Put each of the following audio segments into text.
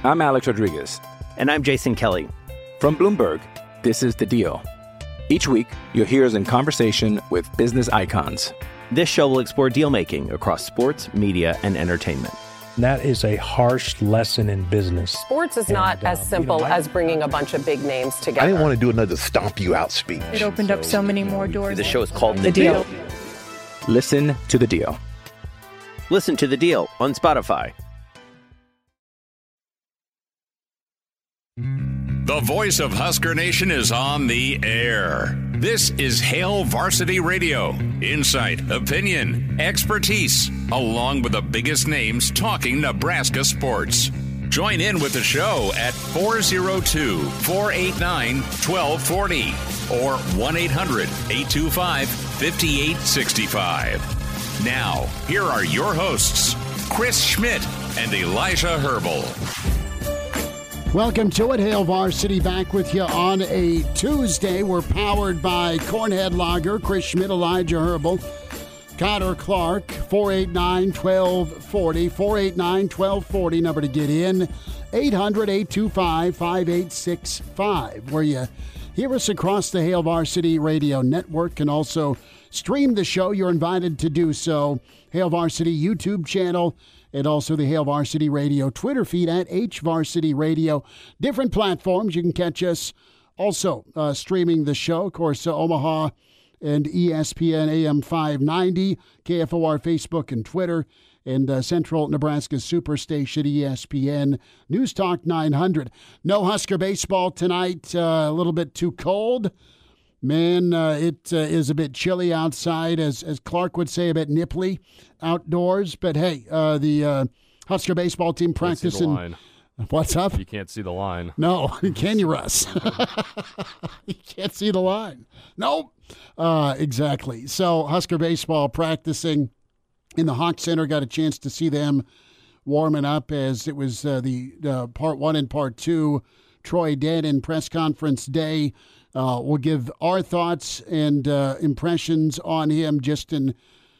I'm Alex Rodriguez. And I'm Jason Kelly. From Bloomberg, this is The Deal. Each week, you'll hear us in conversation with business icons. This show will explore deal-making across sports, media, and entertainment. That is a harsh lesson in business. Sports is not as simple as bringing a bunch of big names together. I didn't want to do another stomp you out speech. It opened up so many more doors. The show is called The Deal. Listen to The Deal. Listen to The Deal on Spotify. The voice of Husker Nation is on the air. This is Hail Varsity Radio. Insight, opinion, expertise, along with the biggest names talking Nebraska sports. Join in with the show at 402-489-1240 or 1-800-825-5865. Now, here are your hosts, Chris Schmidt and Elijah Herbal. Welcome to it. Hail Varsity back with you on a Tuesday. We're powered by Cornhead Lager, Chris Schmidt, Elijah Herbal, Connor Clark, 489-1240, 489-1240, number to get in, 800-825-5865, where you hear us across the Hail Varsity Radio Network and also stream the show. You're invited to do so. Hail Varsity YouTube channel, and also the Hail Varsity Radio Twitter feed at HVarsity Radio. Different platforms. You can catch us also streaming the show. Of course, Omaha and ESPN AM 590, KFOR Facebook and Twitter, and Central Nebraska Superstation ESPN News Talk 900. No Husker baseball tonight. A little bit too cold. Man, it is a bit chilly outside, as Clark would say, a bit nipply outdoors. But hey, the Husker baseball team practicing. What's up? You can't see the line. No, can you, Russ? You can't see the line. Nope. Exactly. So Husker baseball practicing in the Hawk Center. Got a chance to see them warming up as it was the part one and part two. Troy Dannen press conference day. We'll give our thoughts and impressions on him just in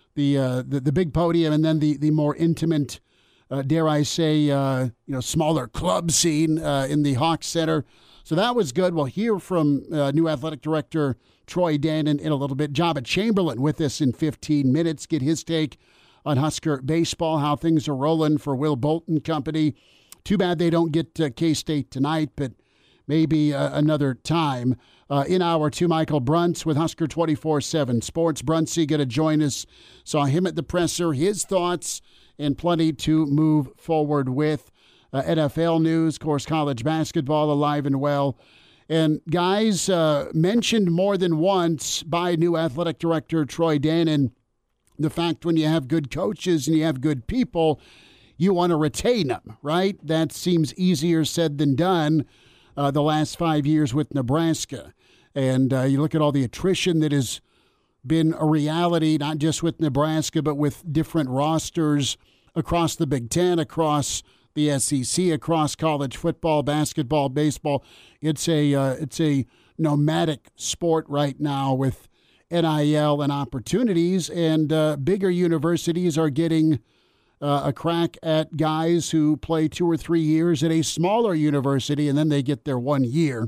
the big podium, and then the more intimate, dare I say, smaller club scene in the Hawks Center. So that was good. We'll hear from new athletic director Troy Dannen in a little bit. Jabba Chamberlain with us in 15 minutes. Get his take on Husker baseball, how things are rolling for Will Bolton Company. Too bad they don't get K-State tonight, but maybe another time. In hour two, Michael Bruntz with Husker 24/7 Sports. Bruntsy going to join us. Saw him at the presser, his thoughts, and plenty to move forward with. NFL news, of course, college basketball alive and well. And guys, mentioned more than once by new athletic director Troy Dannen, the fact when you have good coaches and you have good people, you want to retain them, right? That seems easier said than done the last 5 years with Nebraska. And you look at all the attrition that has been a reality, not just with Nebraska, but with different rosters across the Big Ten, across the SEC, across college football, basketball, baseball. It's a nomadic sport right now with NIL and opportunities, and bigger universities are getting a crack at guys who play 2 or 3 years at a smaller university, and then they get their 1 year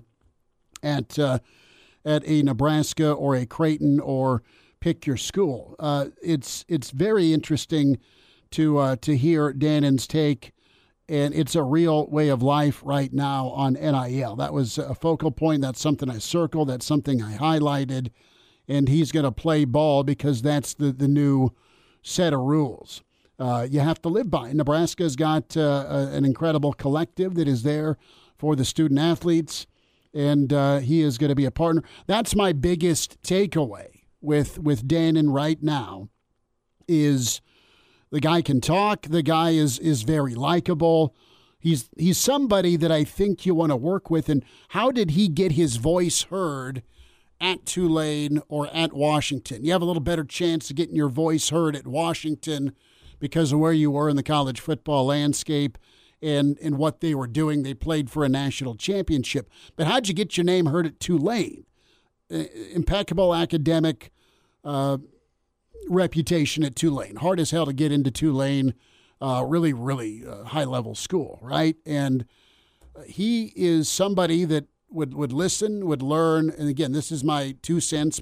at a Nebraska or a Creighton or pick your school. It's very interesting to hear Dannen's take, and it's a real way of life right now on NIL. That was a focal point. That's something I circled. That's something I highlighted, and he's going to play ball because that's the new set of rules. You have to live by. Nebraska's got an incredible collective that is there for the student athletes, and he is going to be a partner. That's my biggest takeaway with Dannen right now is the guy can talk. The guy is very likable. He's somebody that I think you want to work with. And how did he get his voice heard at Tulane or at Washington? You have a little better chance of getting your voice heard at Washington because of where you were in the college football landscape and what they were doing. They played for a national championship. But how'd you get your name heard at Tulane? Impeccable academic reputation at Tulane. Hard as hell to get into Tulane. Really high-level school, right? And he is somebody that would listen, would learn. And again, this is my 2 cents,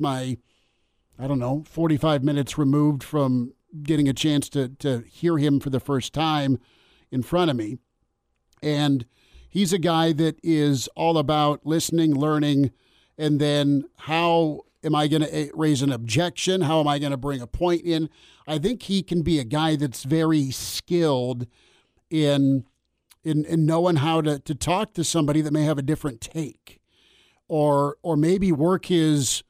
45 minutes removed from getting a chance to hear him for the first time in front of me. And he's a guy that is all about listening, learning, and then how am I going to raise an objection? How am I going to bring a point in? I think he can be a guy that's very skilled in knowing how to talk to somebody that may have a different take, or maybe work his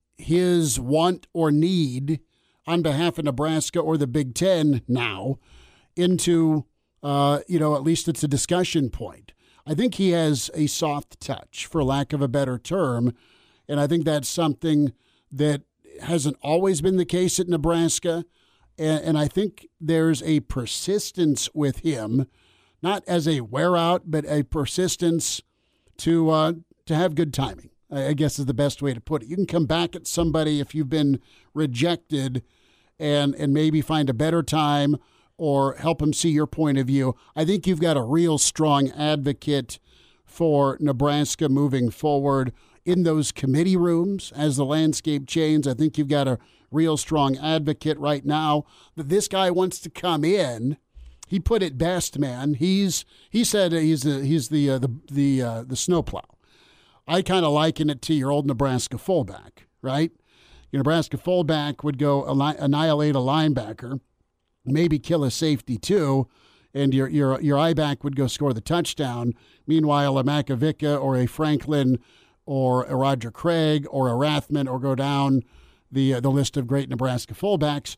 want or need on behalf of Nebraska or the Big Ten now into, at least it's a discussion point. I think he has a soft touch, for lack of a better term, and I think that's something that hasn't always been the case at Nebraska, and I think there's a persistence with him, not as a wear out, but a persistence to have good timing, I guess is the best way to put it. You can come back at somebody if you've been rejected and maybe find a better time or help them see your point of view. I think you've got a real strong advocate for Nebraska moving forward in those committee rooms as the landscape changes. I think you've got a real strong advocate right now that this guy wants to come in. He put it best, man. He said he's the snowplow. I kind of liken it to your old Nebraska fullback, right? Your Nebraska fullback would go annihilate a linebacker, maybe kill a safety too, and your I-back would go score the touchdown. Meanwhile, a Makovica or a Franklin or a Roger Craig or a Rathman, or go down the list of great Nebraska fullbacks,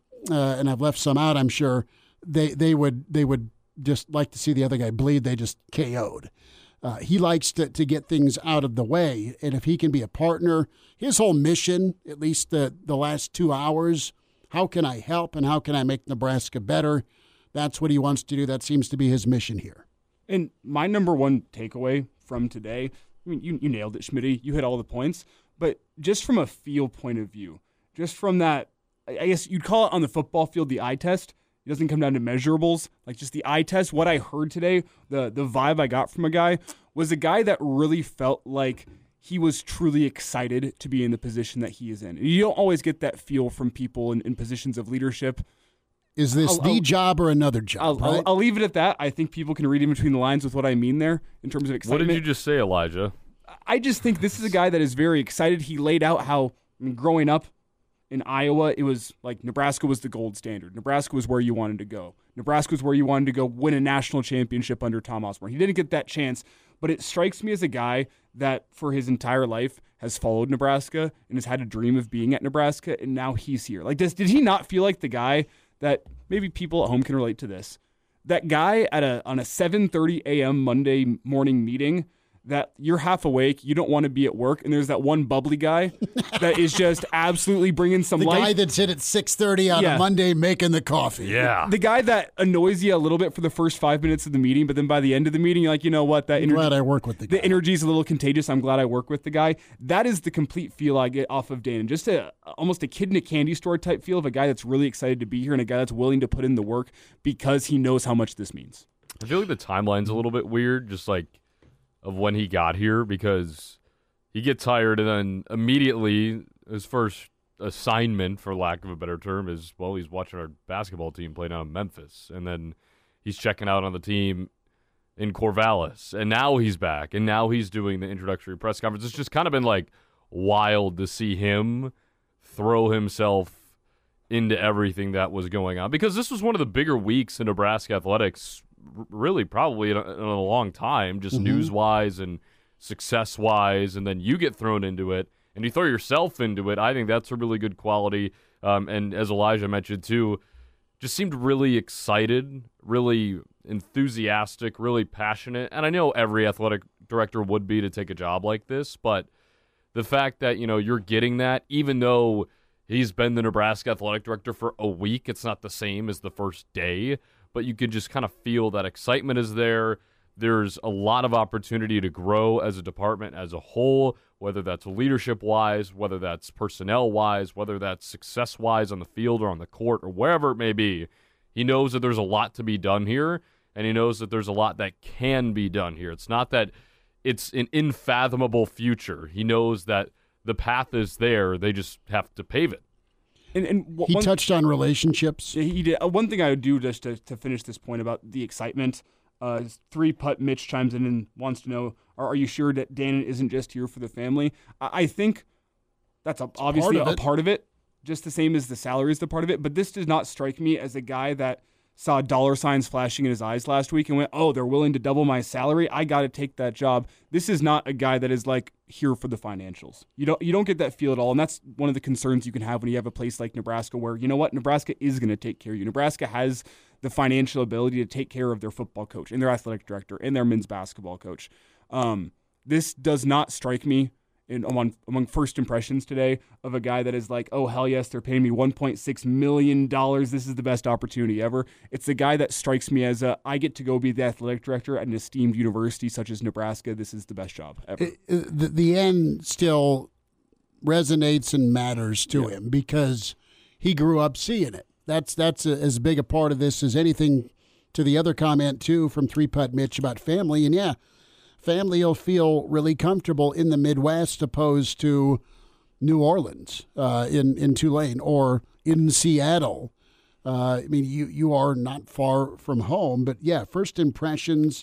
and I've left some out, I'm sure. They would just like to see the other guy bleed. They just KO'd. He likes to get things out of the way, and if he can be a partner, his whole mission, at least the last 2 hours, how can I help and how can I make Nebraska better? That's what he wants to do. That seems to be his mission here. And my number one takeaway from today, I mean, you nailed it, Schmitty. You hit all the points. But just from a feel point of view, just from that, I guess you'd call it on the football field the eye test. It doesn't come down to measurables, like just the eye test. What I heard today, the vibe I got from a guy was a guy that really felt like he was truly excited to be in the position that he is in. You don't always get that feel from people in positions of leadership. Is this the job or another job? I'll leave it at that. I think people can read in between the lines with what I mean there in terms of excitement. What did you just say, Elijah? I just think this is a guy that is very excited. He laid out how, growing up in Iowa, it was like Nebraska was the gold standard. Nebraska was where you wanted to go. Nebraska was where you wanted to go win a national championship under Tom Osborne. He didn't get that chance, but it strikes me as a guy that for his entire life has followed Nebraska and has had a dream of being at Nebraska, and now he's here. Like, did he not feel like the guy that maybe people at home can relate to this? That guy on a 7:30 a.m. Monday morning meeting that you're half awake, you don't want to be at work, and there's that one bubbly guy that is just absolutely bringing some life. The guy that's in at 6:30 on a Monday making the coffee. Yeah. The guy that annoys you a little bit for the first 5 minutes of the meeting, but then by the end of the meeting, you're like, you know what? I'm glad I work with the guy. The energy's a little contagious. I'm glad I work with the guy. That is the complete feel I get off of Dan. Just almost a kid in a candy store type feel of a guy that's really excited to be here and a guy that's willing to put in the work because he knows how much this means. I feel like the timeline's a little bit weird, just like of when he got here, because he gets hired and then immediately his first assignment, for lack of a better term, is, well, he's watching our basketball team play down in Memphis, and then he's checking out on the team in Corvallis, and now he's back, and now he's doing the introductory press conference. It's just kind of been like wild to see him throw himself into everything that was going on, because this was one of the bigger weeks in Nebraska athletics really probably in a long time, just news-wise and success-wise, and then you get thrown into it, and you throw yourself into it. I think that's a really good quality. And as Elijah mentioned, too, just seemed really excited, really enthusiastic, really passionate. And I know every athletic director would be to take a job like this, but the fact that, you're getting that, even though he's been the Nebraska athletic director for a week, it's not the same as the first day, but you could just kind of feel that excitement is there. There's a lot of opportunity to grow as a department as a whole, whether that's leadership-wise, whether that's personnel-wise, whether that's success-wise on the field or on the court or wherever it may be. He knows that there's a lot to be done here, and he knows that there's a lot that can be done here. It's not that it's an unfathomable future. He knows that the path is there. They just have to pave it. And he touched on relationships. He did. One thing I would do just to finish this point about the excitement, 3-putt Mitch chimes in and wants to know, are you sure that Dannon isn't just here for the family? I think that's obviously a part of it, just the same as the salary is the part of it. But this does not strike me as a guy that saw dollar signs flashing in his eyes last week and went, oh, they're willing to double my salary. I got to take that job. This is not a guy that is like here for the financials. You don't get that feel at all. And that's one of the concerns you can have when you have a place like Nebraska where, you know what, Nebraska is going to take care of you. Nebraska has the financial ability to take care of their football coach and their athletic director and their men's basketball coach. This does not strike me among first impressions today of a guy that is like, oh, hell yes, they're paying me $1.6 million. This is the best opportunity ever. It's the guy that strikes me as I get to go be the athletic director at an esteemed university such as Nebraska. This is the best job ever. The end still resonates and matters to him because he grew up seeing it. That's as big a part of this as anything. To the other comment, too, from 3-putt Mitch about family. And, yeah, family will feel really comfortable in the Midwest opposed to New Orleans in Tulane or in Seattle. I mean, you are not far from home. But, yeah, first impressions,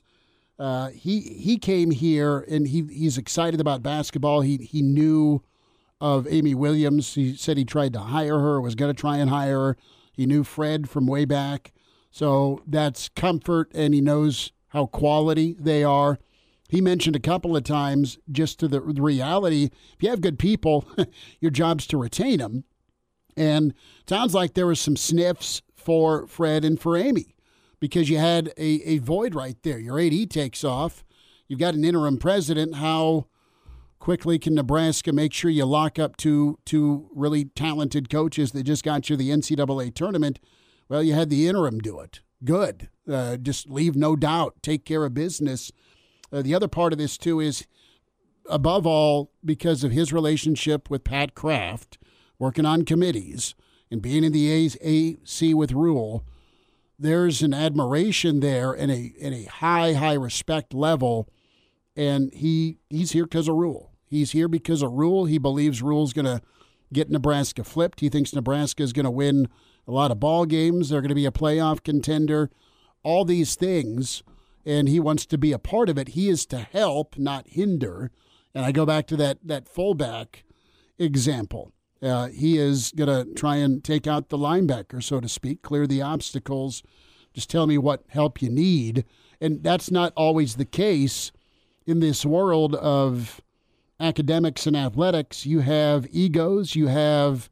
he came here and he's excited about basketball. He knew of Amy Williams. He said he tried to hire her, was going to try and hire her. He knew Fred from way back. So that's comfort, and he knows how quality they are. He mentioned a couple of times just to the reality, if you have good people, your job's to retain them. And it sounds like there was some sniffs for Fred and for Amy because you had a void right there. Your AD takes off. You've got an interim president. How quickly can Nebraska make sure you lock up two really talented coaches that just got you the NCAA tournament? Well, you had the interim do it. Good. Just leave no doubt. Take care of business. The other part of this, too, is above all, because of his relationship with Pat Kraft, working on committees and being in the AC with Rule, there's an admiration there and a high respect level. And he's here because of Rule. He's here because of Rule. He believes Rule's going to get Nebraska flipped. He thinks Nebraska is going to win a lot of ball games. They're going to be a playoff contender. All these things, and he wants to be a part of it. He is to help, not hinder. And I go back to that fullback example. He is going to try and take out the linebacker, so to speak, clear the obstacles. Just tell me what help you need. And that's not always the case in this world of academics and athletics. You have egos. You have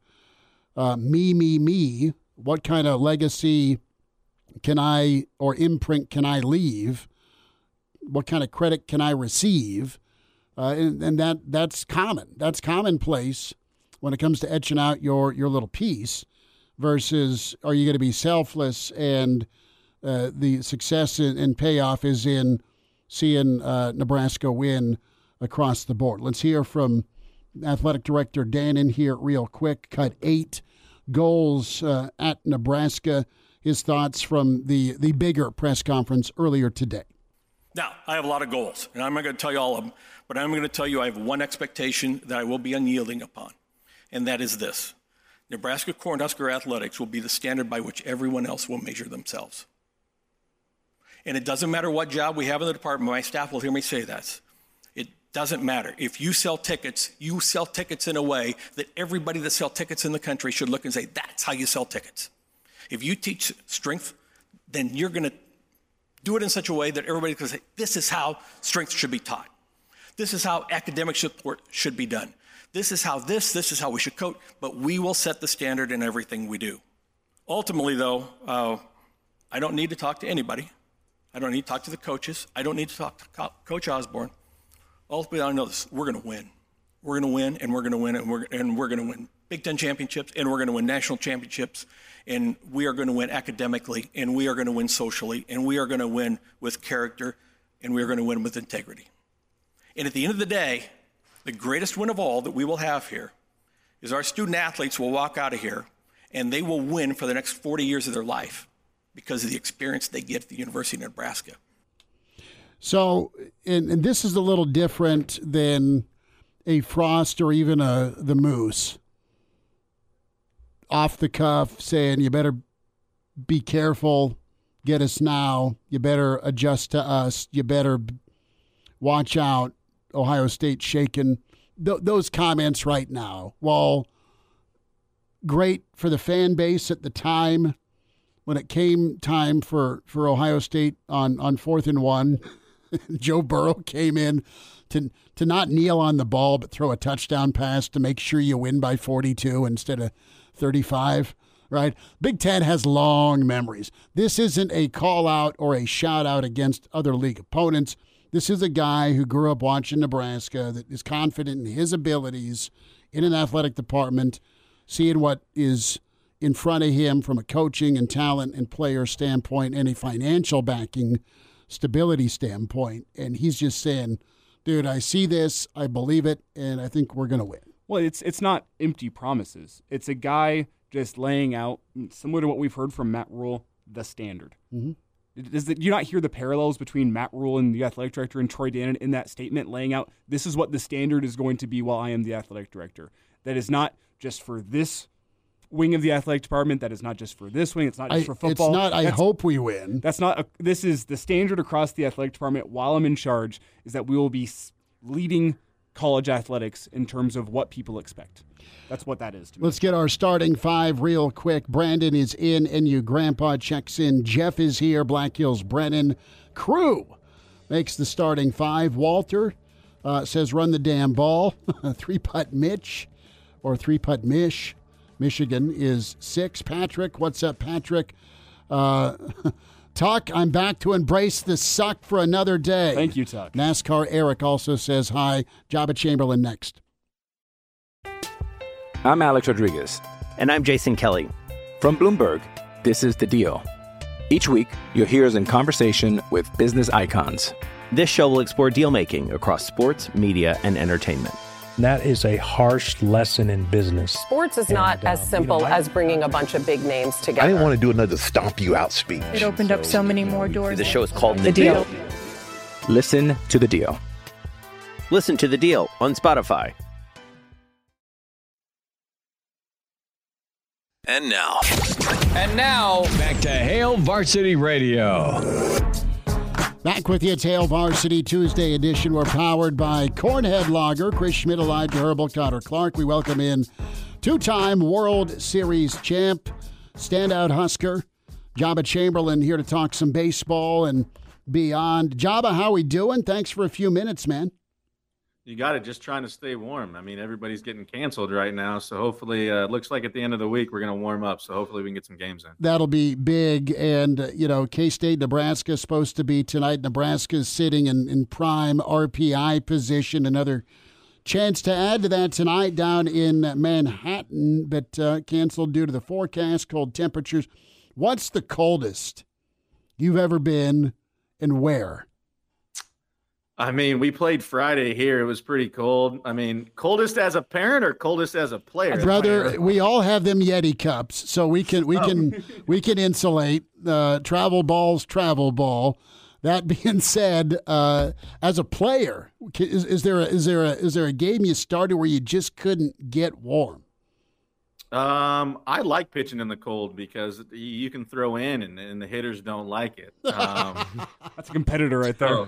me. What kind of legacy can I or imprint can I leave? What kind of credit can I receive? And that's common. That's commonplace when it comes to etching out your little piece versus are you going to be selfless and the success and payoff is in seeing Nebraska win across the board. Let's hear from Athletic Director Dannon here real quick. Cut 8 goals at Nebraska. His thoughts from the bigger press conference earlier today. Now, I have a lot of goals, and I'm not going to tell you all of them, but I'm going to tell you I have one expectation that I will be unyielding upon, and that is this. Nebraska Cornhusker athletics will be the standard by which everyone else will measure themselves. And it doesn't matter what job we have in the department. My staff will hear me say that. It doesn't matter. If you sell tickets in a way that everybody that sells tickets in the country should look and say, that's how you sell tickets. If you teach strength, then you're going to do it in such a way that everybody can say, this is how strength should be taught. This is how academic support should be done. This is how this is how we should coach, but we will set the standard in everything we do. Ultimately, though, I don't need to talk to anybody. I don't need to talk to the coaches. I don't need to talk to Coach Osborne. Ultimately, I know this. We're going to win. We're going to win, and we're going to win, and we're going to win Big Ten championships, and we're going to win national championships, and we are going to win academically, and we are going to win socially, and we are going to win with character, and we are going to win with integrity. And at the end of the day, the greatest win of all that we will have here is our student athletes will walk out of here, and they will win for the next 40 years of their life. because of the experience they get at the University of Nebraska. So, and this is a little different than a Frost or even the Moose. Off the cuff saying, you better be careful, get us now, you better adjust to us, you better watch out, Ohio State shaking. Those comments right now, while great for the fan base at the time, when it came time for Ohio State on 4th and 1, Joe Burrow came in to not kneel on the ball but throw a touchdown pass to make sure you win by 42 instead of 35, right? Big Ten has long memories. This isn't a call-out or a shout-out against other league opponents. This is a guy who grew up watching Nebraska that is confident in his abilities in an athletic department, seeing what is in front of him from a coaching and talent and player standpoint and a financial backing stability standpoint. And he's just saying, dude, I see this, I believe it, and I think we're going to win. Well, it's not empty promises. It's a guy just laying out, similar to what we've heard from Matt Rule, the standard. Mm-hmm. Do you not hear the parallels between Matt Rule and the athletic director and Troy Dannon in that statement, laying out this is what the standard is going to be while I am the athletic director? That is not just for this wing of the athletic department. That is not just for this wing. It's not just for football. It's not, I hope we win. That's not. This is the standard across the athletic department while I'm in charge, is that we will be leading college athletics in terms of what people expect. That's what that is to me. Let's get our starting five real quick. Brandon is in, NU Grandpa checks in. Jeff is here, Black Hills Brennan. Crew makes the starting five. Walter says run the damn ball. 3-putt Mitch or 3-putt Mish. Michigan is 6. Patrick, what's up, Patrick? Tuck, I'm back to embrace the suck for another day. Thank you, Tuck. NASCAR Eric also says hi. Jabba Chamberlain next. I'm Alex Rodriguez. And I'm Jason Kelly. From Bloomberg, this is The Deal. Each week, you'll hear us in conversation with business icons. This show will explore deal-making across sports, media, and entertainment. That is a harsh lesson in business. Sports is not as simple as bringing a bunch of big names together. I didn't want to do another stomp you out speech. It opened up so many more doors. The show is called The Deal. Listen to The Deal. Listen to The Deal on Spotify. And now, back to Hail Varsity Radio. Back with you, it's Hail Varsity Tuesday edition. We're powered by Cornhead Lager, Chris Schmidt, Elijah Herbal, Connor Clark. We welcome in two-time World Series champ, standout Husker, Jabba Chamberlain, here to talk some baseball and beyond. Jabba, how we doing? Thanks for a few minutes, man. You got it. Just trying to stay warm. I mean, everybody's getting canceled right now, so hopefully it looks like at the end of the week we're going to warm up, so hopefully we can get some games in. That'll be big, and, K-State, Nebraska is supposed to be tonight. Nebraska's sitting in prime RPI position. Another chance to add to that tonight down in Manhattan, but canceled due to the forecast, cold temperatures. What's the coldest you've ever been, and where? I mean, we played Friday here. It was pretty cold. I mean, coldest as a parent or coldest as a player? Brother, we all have them Yeti cups, so we can insulate. Travel ball's travel ball. That being said, as a player, is there a game you started where you just couldn't get warm? I like pitching in the cold because you can throw in and the hitters don't like it. That's a competitor right there.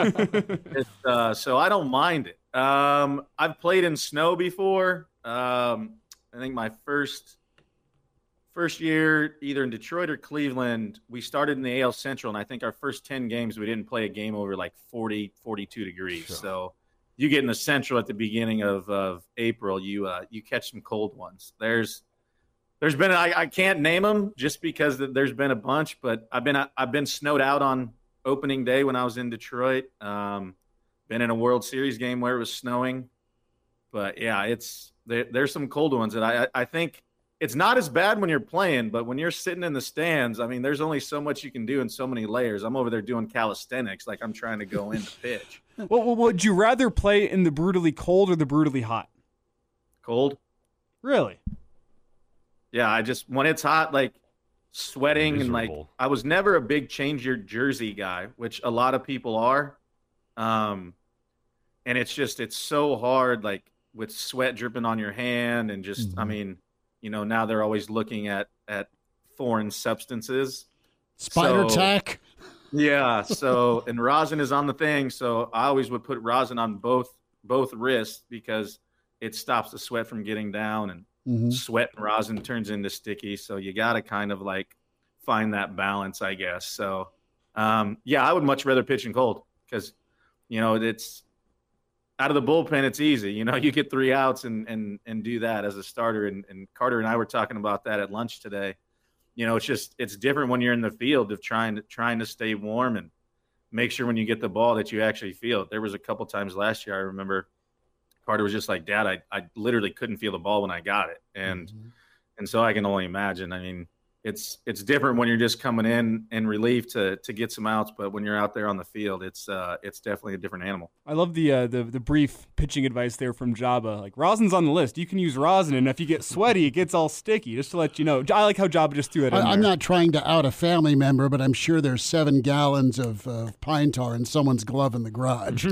So I don't mind it. I've played in snow before. I think my first year, either in Detroit or Cleveland, we started in the AL Central, and I think our first 10 games we didn't play a game over like 40, 42 degrees. Sure. So you get in the Central at the beginning of April, you catch some cold ones. There's been I can't name them just because there's been a bunch, but I've been snowed out on opening day when I was in Detroit. Been in a World Series game where it was snowing, but yeah, there's some cold ones that I think it's not as bad when you're playing, but when you're sitting in the stands, I mean, there's only so much you can do in so many layers. I'm over there doing calisthenics like I'm trying to go in to pitch. Well, would you rather play in the brutally cold or the brutally hot? Cold. Really? Yeah, when it's hot, like sweating Miserable. and like I was never a big change your jersey guy, which a lot of people are. And it's so hard, like with sweat dripping on your hand and just, I mean, now they're always looking at foreign substances. Spider tack. Yeah. So, and rosin is on the thing. So I always would put rosin on both wrists because it stops the sweat from getting down, and sweat and rosin turns into sticky. So you got to kind of like find that balance, I guess. So, I would much rather pitch in cold because, it's out of the bullpen. It's easy. You get 3 outs and do that as a starter. And Carter and I were talking about that at lunch today. It's different when you're in the field of trying to stay warm and make sure when you get the ball that you actually feel it. There was a couple times last year I remember Carter was just like, Dad, I literally couldn't feel the ball when I got it. And so I can only imagine. I mean, it's different when you're just coming in relief to get some outs, but when you're out there on the field, it's definitely a different animal. I love the brief pitching advice there from Jabba. Like, rosin's on the list. You can use rosin, and if you get sweaty, it gets all sticky. Just to let you know, I like how Jabba just threw it in there. I'm not trying to out a family member, but I'm sure there's 7 gallons of pine tar in someone's glove in the garage.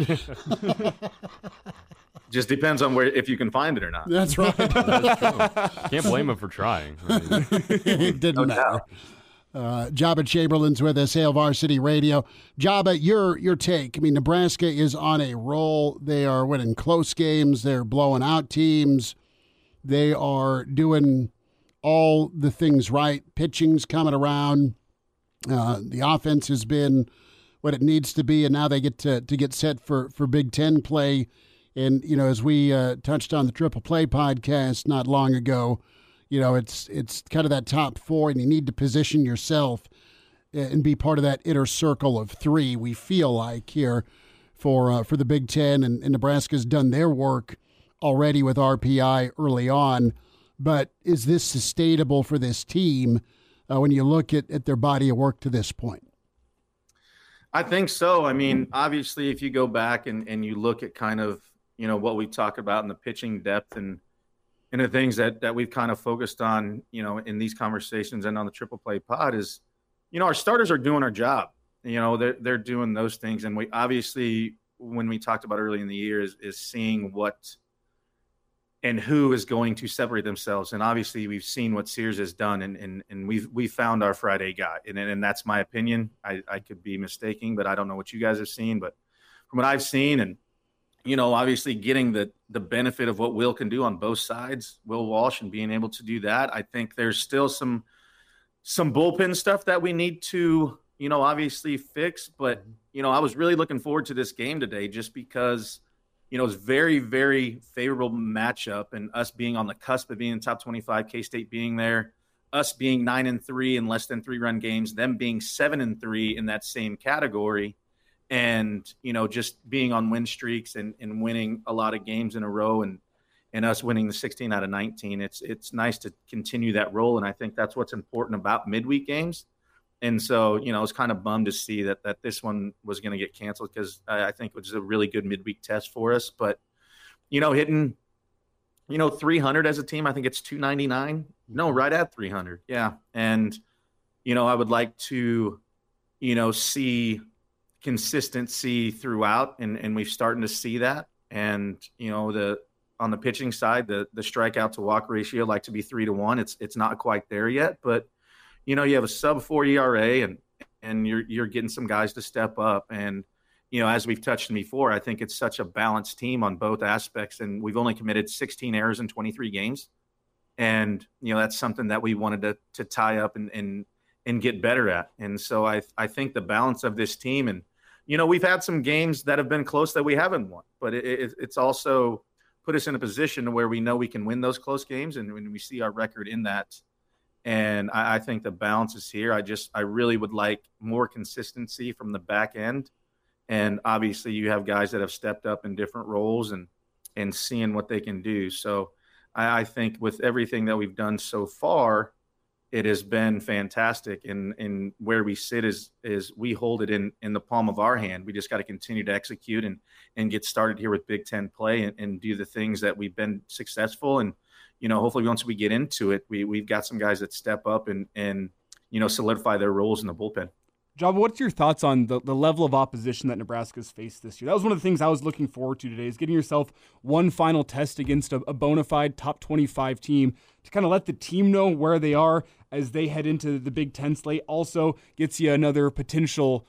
Just depends on if you can find it or not. That's right. That's true. Can't blame him for trying. It didn't matter. Jabba Chamberlain's with us, Hail Varsity Radio. Jabba, your take. I mean, Nebraska is on a roll. They are winning close games. They're blowing out teams. They are doing all the things right. Pitching's coming around. The offense has been what it needs to be, and now they get to get set for Big Ten play. And, as we touched on the Triple Play podcast not long ago, it's kind of that top 4, and you need to position yourself and be part of that inner circle of 3, we feel like, here for the Big Ten. And Nebraska's done their work already with RPI early on. But is this sustainable for this team when you look at their body of work to this point? I think so. I mean, obviously, if you go back and you look at kind of, what we talk about in the pitching depth and the things that we've kind of focused on, in these conversations and on the Triple Play pod is, our starters are doing our job. They're doing those things. And we obviously, when we talked about early in the year is seeing what and who is going to separate themselves. And obviously we've seen what Sears has done and we've found our Friday guy. And that's my opinion. I could be mistaken, but I don't know what you guys have seen, but from what I've seen and, obviously getting the benefit of what Will can do on both sides, Will Walsh, and being able to do that. I think there's still some bullpen stuff that we need to, obviously fix. But, I was really looking forward to this game today just because, it's very, very favorable matchup and us being on the cusp of being in the top 25, K-State being there, us being 9-3 in less than 3-run games, them being 7-3 in that same category. And, just being on win streaks and winning a lot of games in a row and us winning the 16 out of 19, it's nice to continue that role. And I think that's what's important about midweek games. And so, I was kind of bummed to see that this one was going to get canceled because I think it was a really good midweek test for us. But, hitting, 300 as a team, I think it's 299. No, right at 300. Yeah. And, I would like to, see consistency throughout, and we've starting to see that. And on the pitching side, the strikeout to walk ratio like to be 3-1. It's not quite there yet, but you have a sub-4 ERA and you're getting some guys to step up. And as we've touched on before, I think it's such a balanced team on both aspects, and we've only committed 16 errors in 23 games, and that's something that we wanted to tie up and get better at. And so I think the balance of this team, and we've had some games that have been close that we haven't won, but it's also put us in a position where we know we can win those close games, and when we see our record in that. And I think the balance is here. I really would like more consistency from the back end. And obviously you have guys that have stepped up in different roles and seeing what they can do. So I think with everything that we've done so far, it has been fantastic. And where we sit is we hold it in the palm of our hand. We just got to continue to execute and get started here with Big Ten play and do the things that we've been successful. And, hopefully once we get into it, we've got some guys that step up and solidify their roles in the bullpen. Jabba, what's your thoughts on the level of opposition that Nebraska's faced this year? That was one of the things I was looking forward to today, is getting yourself one final test against a bona fide top 25 team to kind of let the team know where they are as they head into the Big Ten slate. Also gets you another potential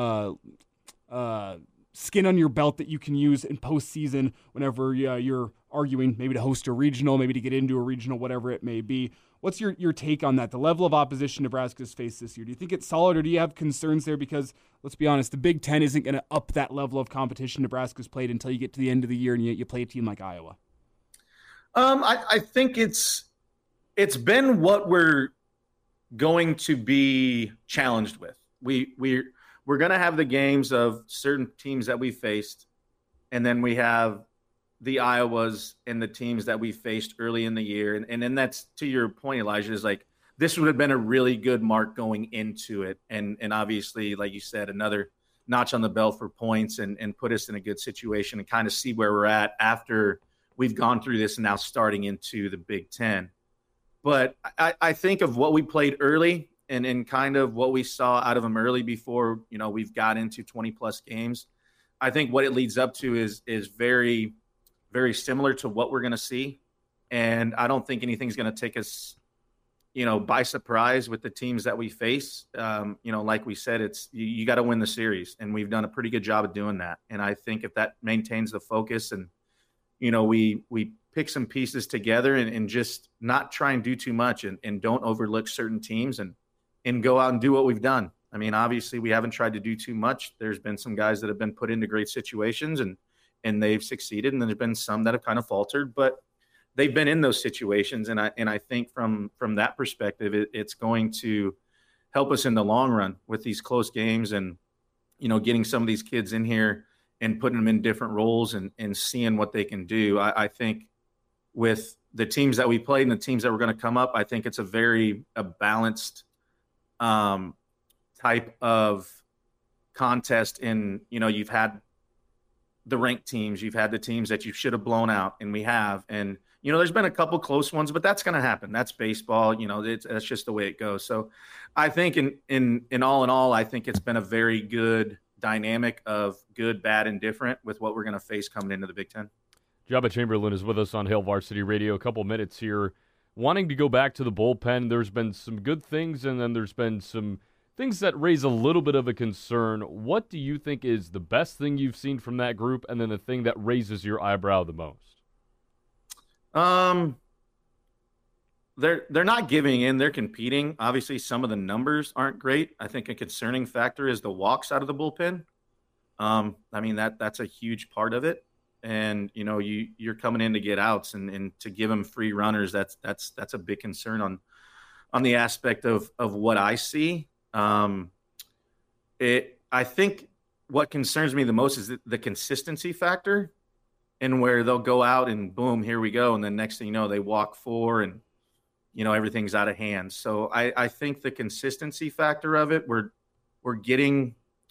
skin on your belt that you can use in postseason whenever you're arguing maybe to host a regional, maybe to get into a regional, whatever it may be. What's your take on that, the level of opposition Nebraska's faced this year? Do you think it's solid, or do you have concerns there? Because, let's be honest, the Big Ten isn't going to up that level of competition Nebraska's played until you get to the end of the year and you play a team like Iowa. I think it's been what we're going to be challenged with. We're going to have the games of certain teams that we faced, and then we have the Iowas and the teams that we faced early in the year. And then that's, to your point, Elijah, is like, this would have been a really good mark going into it. And obviously, like you said, another notch on the belt for points and put us in a good situation and kind of see where we're at after we've gone through this and now starting into the Big Ten. But I think of what we played early and kind of what we saw out of them early before, we've got into 20 plus games. I think what it leads up to is very, very similar to what we're going to see. And I don't think anything's going to take us, by surprise with the teams that we face. Like we said, it's, you got to win the series, and we've done a pretty good job of doing that. And I think if that maintains the focus and, we pick some pieces together and just not try and do too much and don't overlook certain teams and go out and do what we've done. I mean, obviously we haven't tried to do too much. There's been some guys that have been put into great situations and they've succeeded, and there's been some that have kind of faltered, but they've been in those situations. And I think from that perspective, it's going to help us in the long run with these close games and, getting some of these kids in here and putting them in different roles and seeing what they can do. I think with the teams that we played and the teams that were going to come up, I think it's a balanced type of contest. And, you've had the ranked teams, you've had the teams that you should have blown out, and we have. And, there's been a couple close ones, but that's going to happen. That's baseball. That's just the way it goes. So I think in all, I think it's been a very good dynamic of good, bad, and different with what we're going to face coming into the Big Ten. Jabba Chamberlain is with us on Hail Varsity Radio. A couple minutes here. Wanting to go back to the bullpen, there's been some good things, and then there's been some things that raise a little bit of a concern. What do you think is the best thing you've seen from that group, and then the thing that raises your eyebrow the most? They're not giving in. They're competing. Obviously, some of the numbers aren't great. I think a concerning factor is the walks out of the bullpen. That's a huge part of it. And, you're coming in to get outs and to give them free runners. That's a big concern on the aspect of what I see. I think what concerns me the most is the consistency factor, and where they'll go out and boom, here we go. And then next thing you know, they walk 4 and, everything's out of hand. So I think the consistency factor of it, we're getting,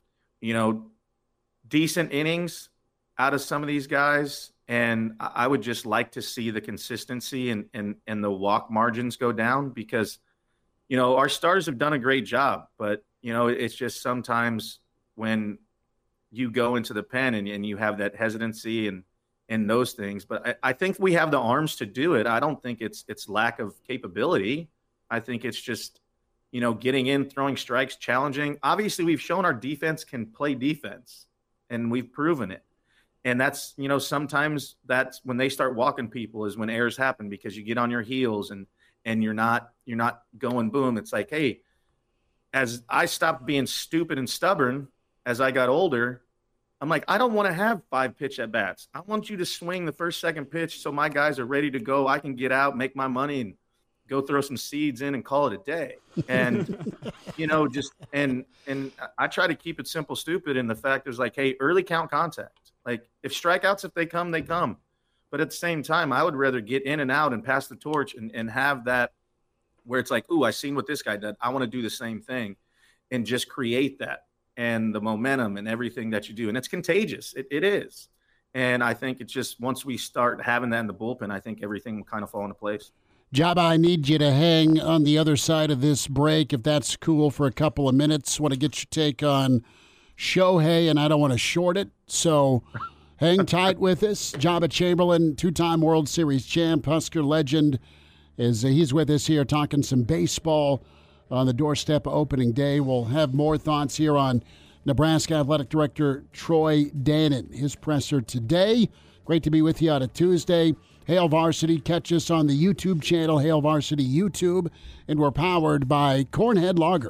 decent innings out of some of these guys. And I would just like to see the consistency and the walk margins go down, because, our starters have done a great job, but, it's just sometimes when you go into the pen and you have that hesitancy and those things. But I think we have the arms to do it. I don't think it's lack of capability. I think it's just, getting in, throwing strikes, challenging. Obviously, we've shown our defense can play defense, and we've proven it. And that's, sometimes that's when they start walking people is when errors happen, because you get on your heels and you're not going boom. It's like, hey, as I stopped being stupid and stubborn as I got older, I'm like, I don't want to have 5 pitch at bats. I want you to swing the first, second pitch so my guys are ready to go. I can get out, make my money, and go throw some seeds in and call it a day. And, and I try to keep it simple, stupid. And the fact is like, hey, early count contact. Like if strikeouts, if they come, they come. But at the same time, I would rather get in and out and pass the torch and have that where it's like, ooh, I seen what this guy did. I want to do the same thing, and just create that and the momentum and everything that you do. And it's contagious. It is. And I think it's just once we start having that in the bullpen, I think everything will kind of fall into place. Jabba, I need you to hang on the other side of this break, if that's cool, for a couple of minutes. Want to get your take on Shohei, and I don't want to short it, so hang tight with us. Jabba Chamberlain, two-time World Series champ, Husker legend, he's with us here talking some baseball on the doorstep of opening day. We'll have more thoughts here on Nebraska Athletic Director Troy Dannen, his presser today. Great to be with you on a Tuesday. Hail Varsity, catch us on the YouTube channel, Hail Varsity YouTube, and we're powered by Cornhead Lager.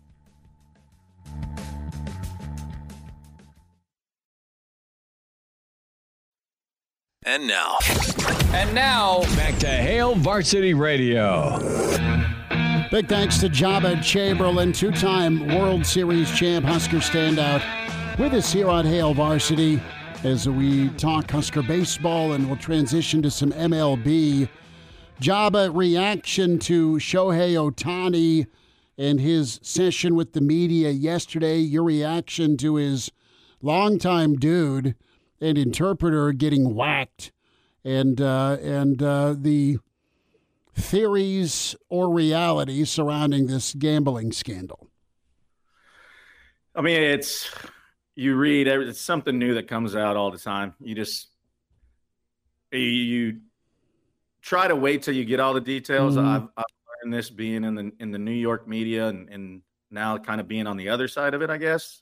And now, back to Hail Varsity Radio. Big thanks to Jabba Chamberlain, two-time World Series champ, Husker standout, with us here on Hail Varsity as we talk Husker baseball, and we'll transition to some MLB. Jabba, reaction to Shohei Ohtani and his session with the media yesterday, your reaction to his longtime dude and interpreter getting whacked, and the theories or reality surrounding this gambling scandal. I mean, it's something new that comes out all the time. You try to wait till you get all the details. I've learned this being in the New York media and now kind of being on the other side of it, I guess.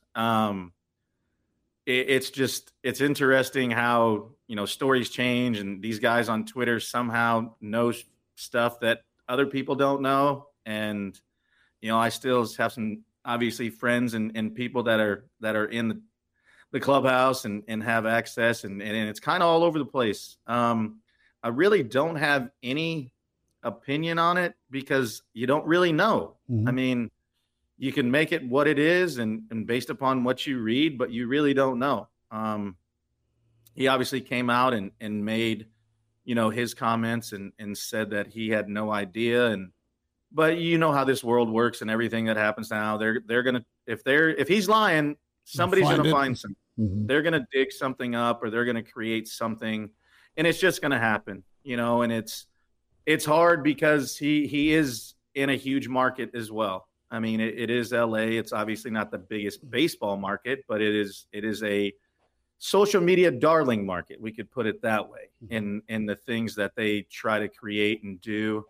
It's interesting how, stories change, and these guys on Twitter somehow know stuff that other people don't know. And, I still have some obviously friends and people that are in the clubhouse and have access, and it's kind of all over the place. I really don't have any opinion on it because you don't really know. Mm-hmm. I mean, you can make it what it is and based upon what you read, but you really don't know. He obviously came out and made, his comments and said that he had no idea. But you know how this world works and everything that happens now. They're gonna if he's lying, somebody's gonna find something. Mm-hmm. They're gonna dig something up, or they're gonna create something, and it's just gonna happen. And it's hard because he is in a huge market as well. I mean, it is LA. It's obviously not the biggest baseball market, but it is a social media darling market. We could put it that way in the things that they try to create and do.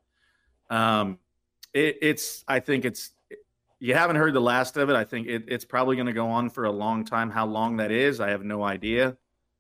I think you haven't heard the last of it. I think it's probably going to go on for a long time. How long that is, I have no idea.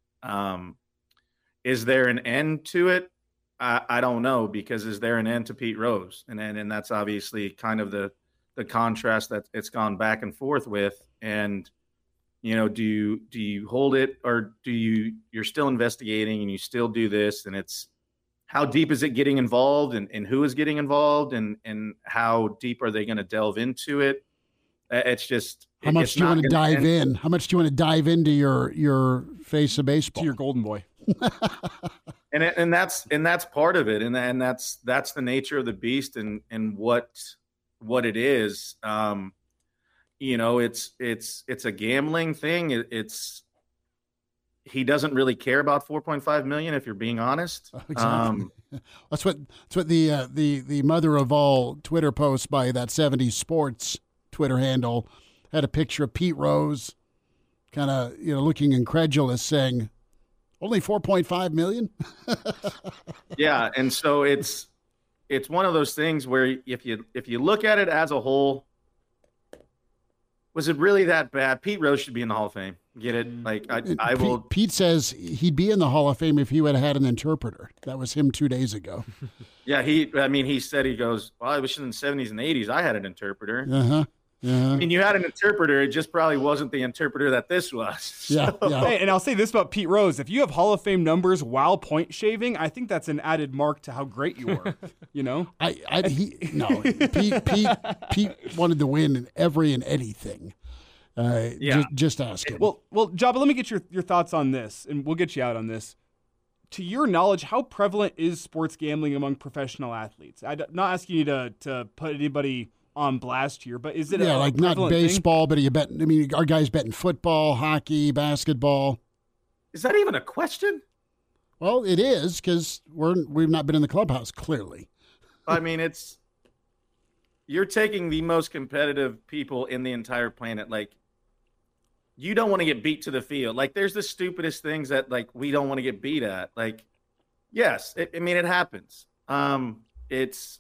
Is there an end to it? I don't know, because is there an end to Pete Rose? And that's obviously kind of the contrast that it's gone back and forth with. And, do you hold it, or you're still investigating and you still do this, and it's how deep is it getting involved, and who is getting involved, and how deep are they going to delve into it? It's just, how much do you want to dive in? How much do you want to dive into your face of baseball? To your golden boy. and that's part of it. And that's the nature of the beast and what it is. It's a gambling thing. He doesn't really care about 4.5 million, if you're being honest. Exactly. That's what the mother of all Twitter posts by that 70s Sports Twitter handle had a picture of Pete Rose, kind of looking incredulous, saying, "Only 4.5 million?" Yeah, and so it's one of those things where if you look at it as a whole, was it really that bad? Pete Rose should be in the Hall of Fame. Get it? Like I will. Pete says he'd be in the Hall of Fame if he would have had an interpreter. That was him 2 days ago. Yeah, he said, he goes, "Well, I was in the 70s and 80s. I had an interpreter." Uh-huh. I mean, you had an interpreter. It just probably wasn't the interpreter that this was. So. Yeah. Hey, and I'll say this about Pete Rose. If you have Hall of Fame numbers while point shaving, I think that's an added mark to how great you were. Pete wanted to win in every and anything. Just ask him. Well, Jabba, let me get your thoughts on this, and we'll get you out on this. To your knowledge, how prevalent is sports gambling among professional athletes? I'm not asking you to put anybody on blast here, but is it like not baseball, but are you betting? I mean, are guys betting football, hockey, basketball? Is that even a question? Well, it is, because we've not been in the clubhouse, clearly. I mean, you're taking the most competitive people in the entire planet. Like, you don't want to get beat to the field. Like, there's the stupidest things that, like, we don't want to get beat at. Like, yes, it happens. It's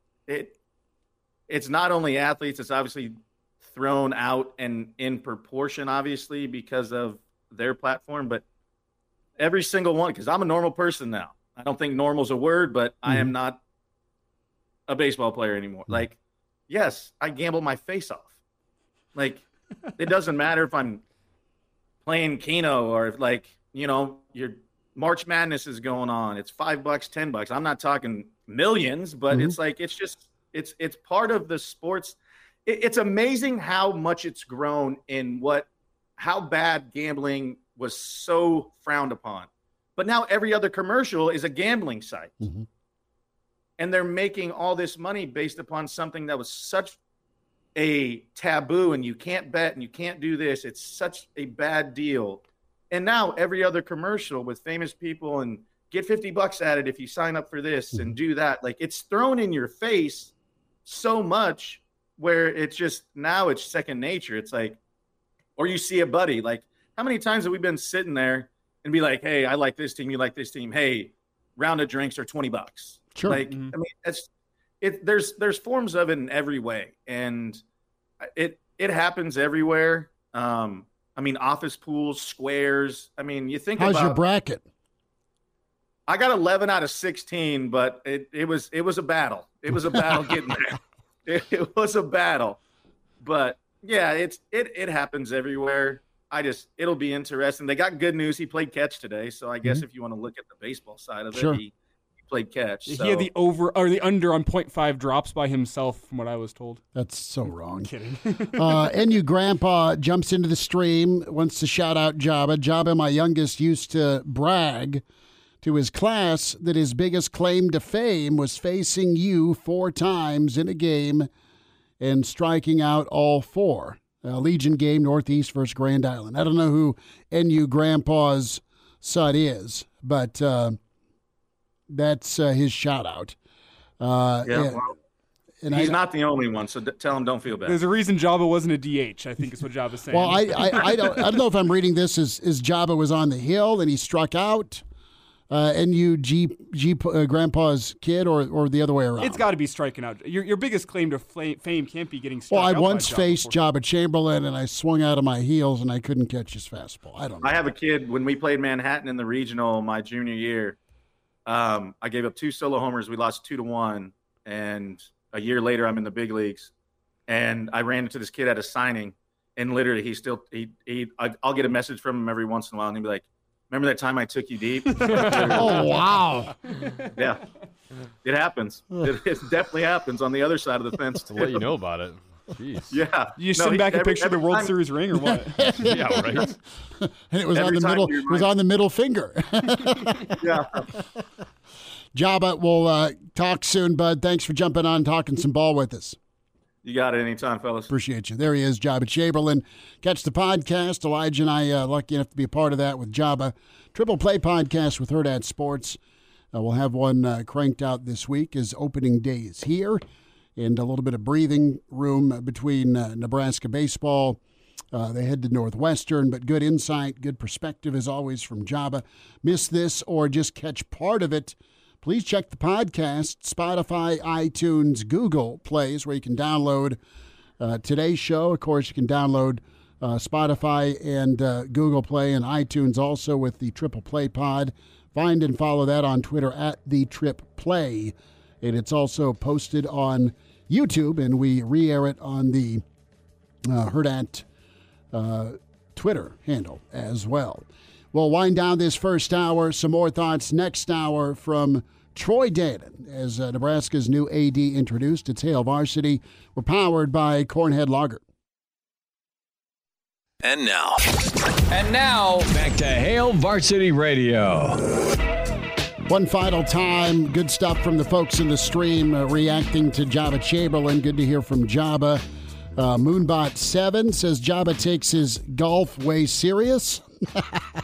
not only athletes. It's obviously thrown out and in proportion, obviously, because of their platform. But every single one, because I'm a normal person now. I don't think normal's a word, but I am not a baseball player anymore. Like, yes, I gamble my face off. Like, it doesn't matter if I'm playing Keno or if, like, you know, your March Madness is going on. It's $5, $10. I'm not talking millions, but it's like, it's just, it's part of the sports. It's amazing how much it's grown in how bad gambling was so frowned upon. But now every other commercial is a gambling site. And they're making all this money based upon something that was such a taboo, and you can't bet and you can't do this. It's such a bad deal. And now every other commercial with famous people and get $50 at it if you sign up for this and do that. Like, it's thrown in your face so much where it's just, now it's second nature. It's like, or you see a buddy, like, how many times have we been sitting there and be like, hey, I like this team, you like this team. Hey, round of drinks are $20. Sure. Like, I mean, there's forms of it in every way, and it happens everywhere. I mean, office pools, squares. I mean, you think how's your bracket? I got 11 out of 16, but it was a battle. It was a battle getting there. It was a battle, but yeah, it happens everywhere. It'll be interesting. They got good news. He played catch today, so I guess if you want to look at the baseball side of it, he played catch. So. He had the over or the under on 0.5 drops by himself, from what I was told. That's so wrong. I'm kidding. NU Grandpa jumps into the stream, wants to shout out Jabba. Jabba, my youngest, used to brag to his class that his biggest claim to fame was facing you 4 times in a game and striking out all 4. Legion game, Northeast versus Grand Island. I don't know who NU Grandpa's son is, but that's his shout-out. And he's not the only one, so tell him don't feel bad. There's a reason Jabba wasn't a DH, I think is what Jabba's saying. Well, I don't know if I'm reading this as Jabba was on the hill and he struck out Grandpa's kid, or the other way around. It's got to be striking out. Your biggest claim to fame can't be getting struck out. Well, I once faced Jabba Chamberlain, and I swung out of my heels, and I couldn't catch his fastball. I don't know. I have a kid, when we played Manhattan in the regional my junior year, I gave up 2 solo homers. We lost 2-1, and a year later, I'm in the big leagues, and I ran into this kid at a signing, and literally I'll get a message from him every once in a while, and he'll be like, remember that time I took you deep? Oh, wow. Yeah. It happens. It definitely happens on the other side of the fence. To let you know about it. Jeez. Yeah. You send back a picture of the World Series ring or what? Yeah, right. And it was on the middle. It was on the middle finger. Yeah. Jabba, we'll talk soon, bud. Thanks for jumping on and talking some ball with us. You got it anytime, fellas. Appreciate you. There he is, Jabba Chamberlain. Catch the podcast. Elijah and I lucky enough to be a part of that with Jabba. Triple Play podcast with Hurrdat Sports. We'll have one cranked out this week as opening day is here, and a little bit of breathing room between Nebraska baseball. They head to Northwestern, but good insight, good perspective as always from Jabba. Miss this or just catch part of it, please check the podcast, Spotify, iTunes, Google Plays, where you can download today's show. Of course, you can download Spotify and Google Play and iTunes also with the Triple Play Pod. Find and follow that on Twitter at the Trip Play. And it's also posted on YouTube, and we re-air it on the Hurrdat Twitter handle as well. We'll wind down this first hour. Some more thoughts next hour from Troy Danon as Nebraska's new AD introduced. It's Hail Varsity. We're powered by Cornhead Lager. And now, back to Hail Varsity Radio. One final time, good stuff from the folks in the stream reacting to Jabba Chamberlain. Good to hear from Jabba. Moonbot7 says Jabba takes his golf way serious.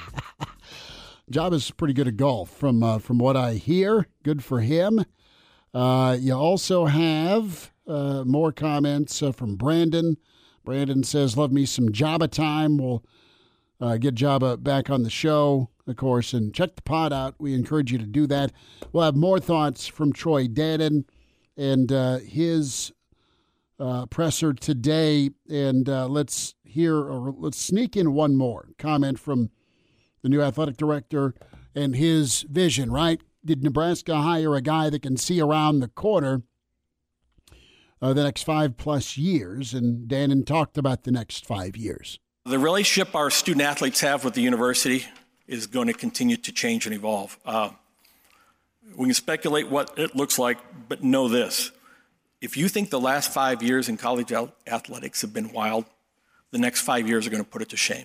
Jabba's pretty good at golf from what I hear. Good for him. You also have more comments from Brandon. Brandon says, love me some Jabba time. We'll get Jabba back on the show, of course, and check the pod out. We encourage you to do that. We'll have more thoughts from Troy Dannon and his presser today. And let's sneak in one more comment from the new athletic director and his vision, right? Did Nebraska hire a guy that can see around the corner the next 5+ years? And Dannon talked about the next 5 years. The relationship our student athletes have with the university is going to continue to change and evolve. We can speculate what it looks like, but know this. If you think the last 5 years in college athletics have been wild, the next 5 years are going to put it to shame.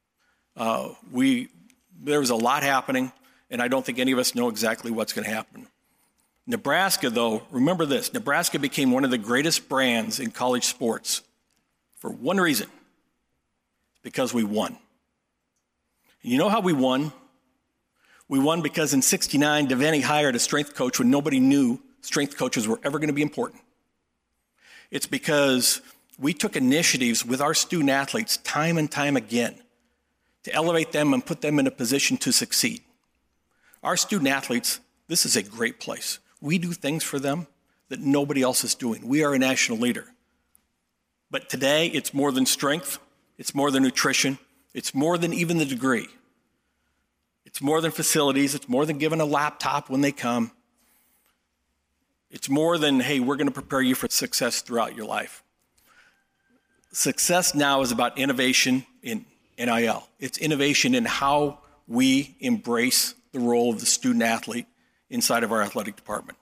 There was a lot happening, and I don't think any of us know exactly what's going to happen. Nebraska, though, remember this. Nebraska became one of the greatest brands in college sports for one reason. Because we won. And you know how we won? We won because in '69, Devaney hired a strength coach when nobody knew strength coaches were ever going to be important. It's because we took initiatives with our student athletes time and time again to elevate them and put them in a position to succeed. Our student athletes, this is a great place. We do things for them that nobody else is doing. We are a national leader. But today, it's more than strength. It's more than nutrition. It's more than even the degree. It's more than facilities. It's more than giving a laptop when they come. It's more than, hey, we're going to prepare you for success throughout your life. Success now is about innovation in NIL. It's innovation in how we embrace the role of the student athlete inside of our athletic department.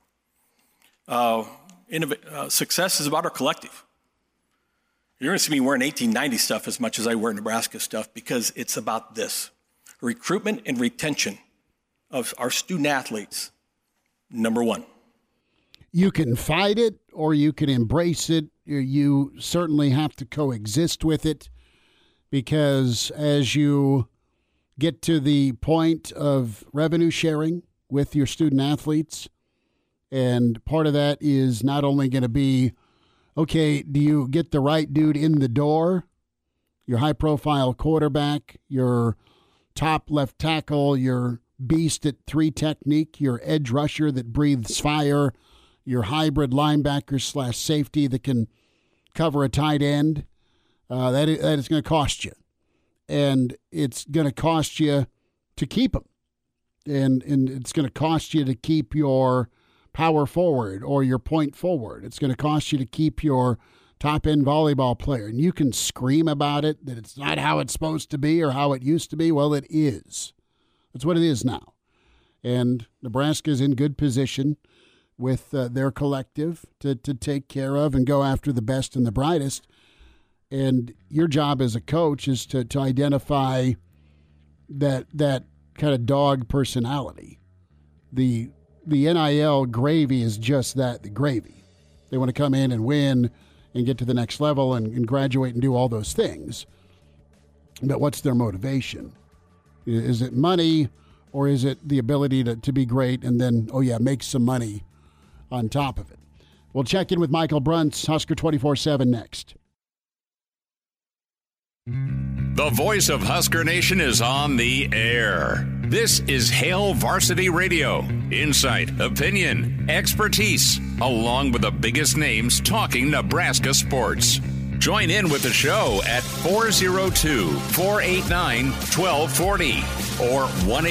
Success is about our collective. You're going to see me wearing 1890 stuff as much as I wear Nebraska stuff because it's about this. Recruitment and retention of our student athletes, number one. You can fight it or you can embrace it. You certainly have to coexist with it because as you get to the point of revenue sharing with your student athletes, and part of that is not only going to be, okay, do you get the right dude in the door, your high-profile quarterback, your top left tackle, your beast at 3 technique, your edge rusher that breathes fire, your hybrid linebacker / safety that can cover a tight end, that is going to cost you. And it's going to cost you to keep them. And it's going to cost you to keep your power forward or your point forward. It's going to cost you to keep your top-end volleyball player. And you can scream about it, that it's not how it's supposed to be or how it used to be. Well, it is. That's what it is now. And Nebraska is in good position with their collective to take care of and go after the best and the brightest. And your job as a coach is to identify that kind of dog personality. The NIL gravy is just that, the gravy. They want to come in and win and get to the next level and graduate and do all those things. But what's their motivation? Is it money or is it the ability to be great and then, make some money on top of it? We'll check in with Michael Bruntz, Husker 24/7 next. The voice of Husker Nation is on the air. This is Hail Varsity Radio. Insight, opinion, expertise, along with the biggest names talking Nebraska sports. Join in with the show at 402-489-1240 or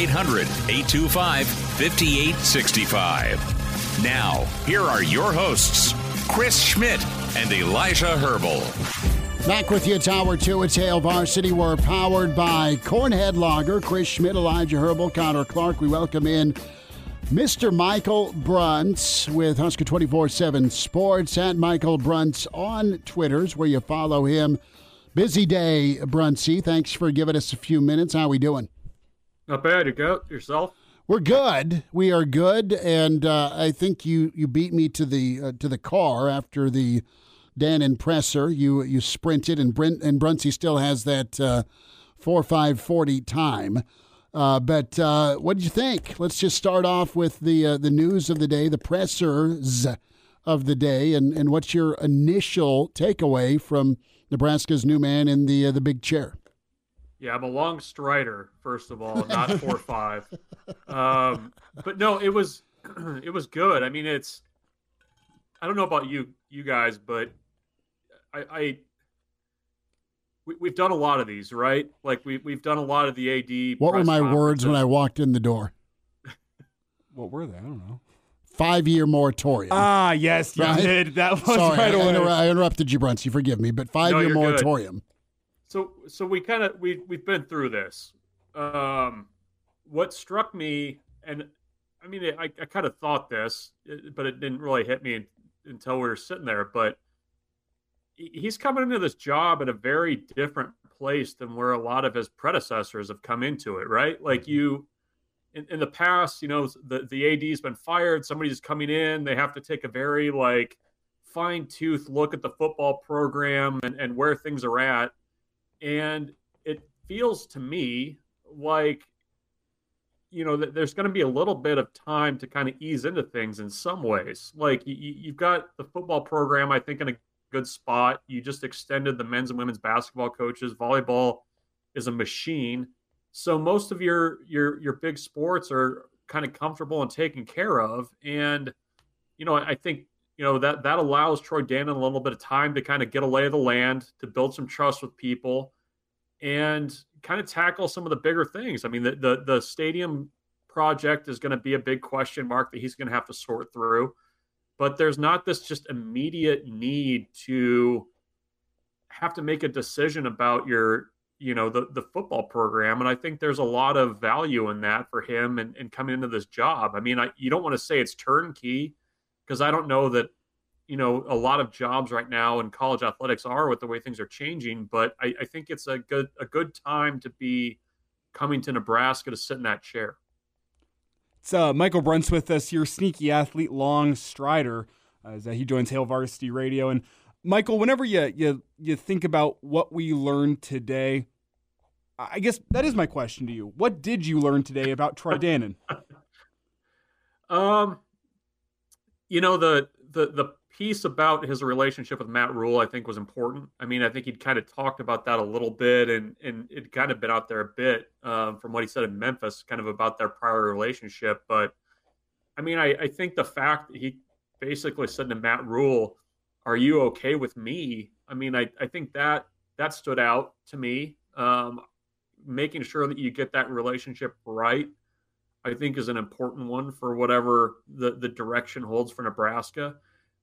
1-800-825-5865. Now, here are your hosts, Chris Schmidt and Elijah Herbal. Back with you, it's Hour 2. It's Hail Varsity. We're powered by Cornhead Lager. Chris Schmidt, Elijah Herbal, Connor Clark. We welcome in Mr. Michael Bruntz with Husker 24/7 Sports at Michael Bruntz on Twitter's where you follow him. Busy day, Bruntsy. Thanks for giving us a few minutes. How we doing? Not bad. You go yourself? We're good. We are good, and I think you beat me to the car after the Dannon presser. You sprinted, and Bruntsy still has that 4:5:40 time. But what did you think? Let's just start off with the news of the day, the pressers of the day, and what's your initial takeaway from Nebraska's new man in the big chair? Yeah, I'm a long strider, first of all, not 4'5". But no, it was good. I mean, I don't know about you guys, but we've done a lot of these, right? Like we've done a lot of the AD. What were my words when I walked in the door? What were they? I don't know. 5-year moratorium. Ah, yes, you did. That was Sorry, right away. I interrupted you, Brunsey. Forgive me, but 5-year moratorium. Good. So we've been through this. What struck me, and I mean, I kind of thought this, but it didn't really hit me until we were sitting there. But he's coming into this job at a very different place than where a lot of his predecessors have come into it, right? Like in the past, the AD's been fired. Somebody's coming in. They have to take a very fine-tooth look at the football program and where things are at. And it feels to me like, that there's going to be a little bit of time to kind of ease into things in some ways. Like you've got the football program, I think, in a good spot. You just extended the men's and women's basketball coaches. Volleyball is a machine. So most of your big sports are kind of comfortable and taken care of. And, I think, that allows Troy Dannen a little bit of time to kind of get a lay of the land, to build some trust with people and kind of tackle some of the bigger things. I mean, the stadium project is going to be a big question mark that he's going to have to sort through. But there's not this just immediate need to have to make a decision about the football program. And I think there's a lot of value in that for him and coming into this job. I mean, you don't want to say it's turnkey, because I don't know that, a lot of jobs right now in college athletics are with the way things are changing. But I think it's a good time to be coming to Nebraska to sit in that chair. It's Michael Bruns with us, your sneaky athlete, long strider, as he joins Hail Varsity Radio. And Michael, whenever you think about what we learned today, I guess that is my question to you. What did you learn today about Troy Dannen? The piece about his relationship with Matt Rule, I think, was important. I mean, I think he'd kind of talked about that a little bit, and it kind of been out there a bit from what he said in Memphis, kind of about their prior relationship. But I mean, I think the fact that he basically said to Matt Rule, "Are you okay with me?" I mean, I think that stood out to me. Making sure that you get that relationship right, I think, is an important one for whatever the direction holds for Nebraska.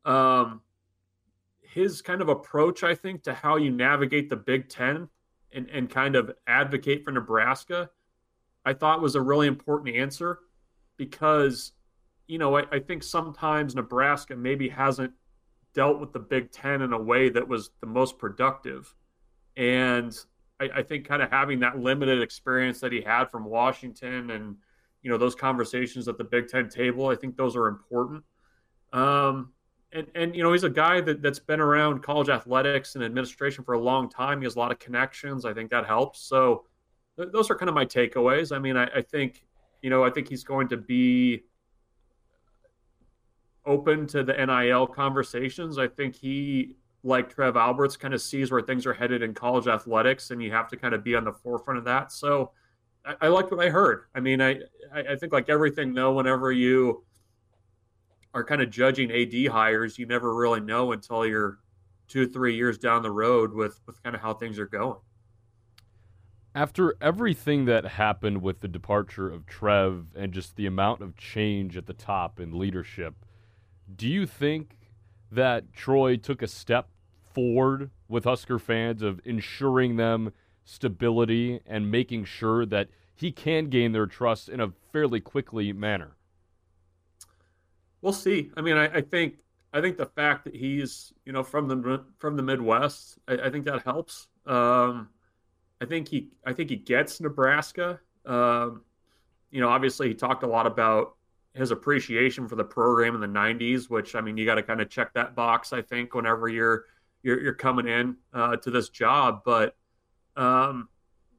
His kind of approach, I think, to how you navigate the Big Ten and kind of advocate for Nebraska, I thought was a really important answer, because, I think sometimes Nebraska maybe hasn't dealt with the Big Ten in a way that was the most productive. And I think kind of having that limited experience that he had from Washington and, those conversations at the Big Ten table, I think those are important. And he's a guy that's been around college athletics and administration for a long time. He has a lot of connections. I think that helps. So those are kind of my takeaways. I mean, I think he's going to be open to the NIL conversations. I think he, like Trev Alberts, kind of sees where things are headed in college athletics, and you have to kind of be on the forefront of that. So I liked what I heard. I mean, I think, like everything, though, whenever you are kind of judging AD hires, you never really know until you're 2-3 years down the road with kind of how things are going. After everything that happened with the departure of Trev and just the amount of change at the top in leadership, do you think that Troy took a step forward with Husker fans of ensuring them stability and making sure that he can gain their trust in a fairly quickly manner? We'll see. I mean, I think the fact that he's from the Midwest, I think that helps. I think he gets Nebraska. Obviously he talked a lot about his appreciation for the program in the 90s, which, I mean, you got to kind of check that box, I think, whenever you're coming in to this job. But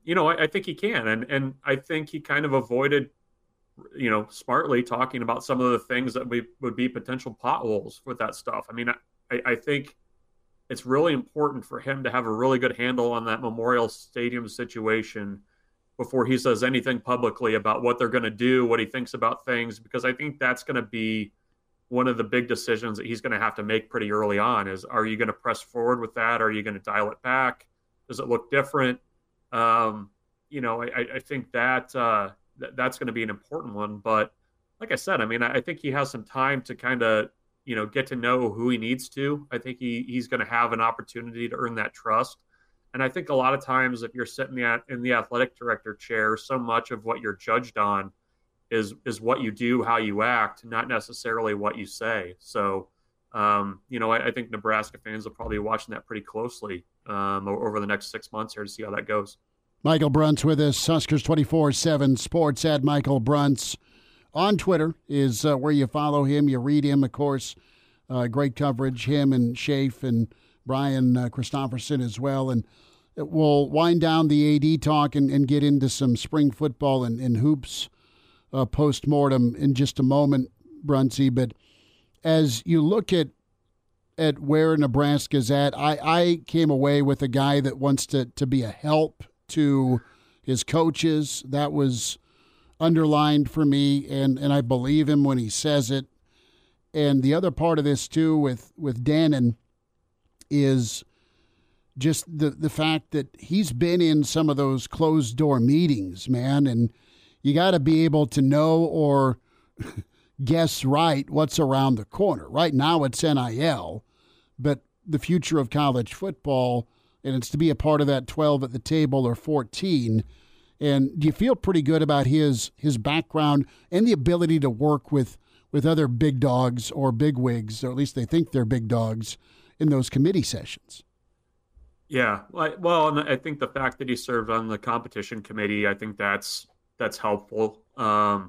I think he can. And I think he kind of avoided, smartly talking about some of the things that would be potential potholes with that stuff. I mean, I think it's really important for him to have a really good handle on that Memorial Stadium situation before he says anything publicly about what they're going to do, what he thinks about things, because I think that's going to be one of the big decisions that he's going to have to make pretty early on is, are you going to press forward with that? Are you going to dial it back? Does it look different? I think that that's going to be an important one. But like I said, I mean, I think he has some time to kind of, get to know who he needs to. I think he's going to have an opportunity to earn that trust. And I think a lot of times if you're sitting in the athletic director chair, so much of what you're judged on is what you do, how you act, not necessarily what you say. So, I think Nebraska fans will probably be watching that pretty closely over the next 6 months here to see how that goes. Michael Bruntz with us, Huskers 24/7 Sports at Michael Bruntz. On Twitter is where you follow him. You read him, of course. Great coverage, him and Schaeff and Brian Christopherson as well. And we'll wind down the AD talk and get into some spring football and hoops post-mortem in just a moment, Bruntzy. But as you look at where Nebraska's at, I came away with a guy that wants to be a help to his coaches. That was underlined for me, and I believe him when he says it. And the other part of this, too, with Dannon is just the fact that he's been in some of those closed-door meetings, man, and you got to be able to know or guess right what's around the corner. Right now it's NIL, but the future of college football, and it's to be a part of that 12 at the table or 14. And do you feel pretty good about his background and the ability to work with other big dogs or big wigs, or at least they think they're big dogs, in those committee sessions? Yeah, well, and I think the fact that he served on the competition committee, I think that's helpful. A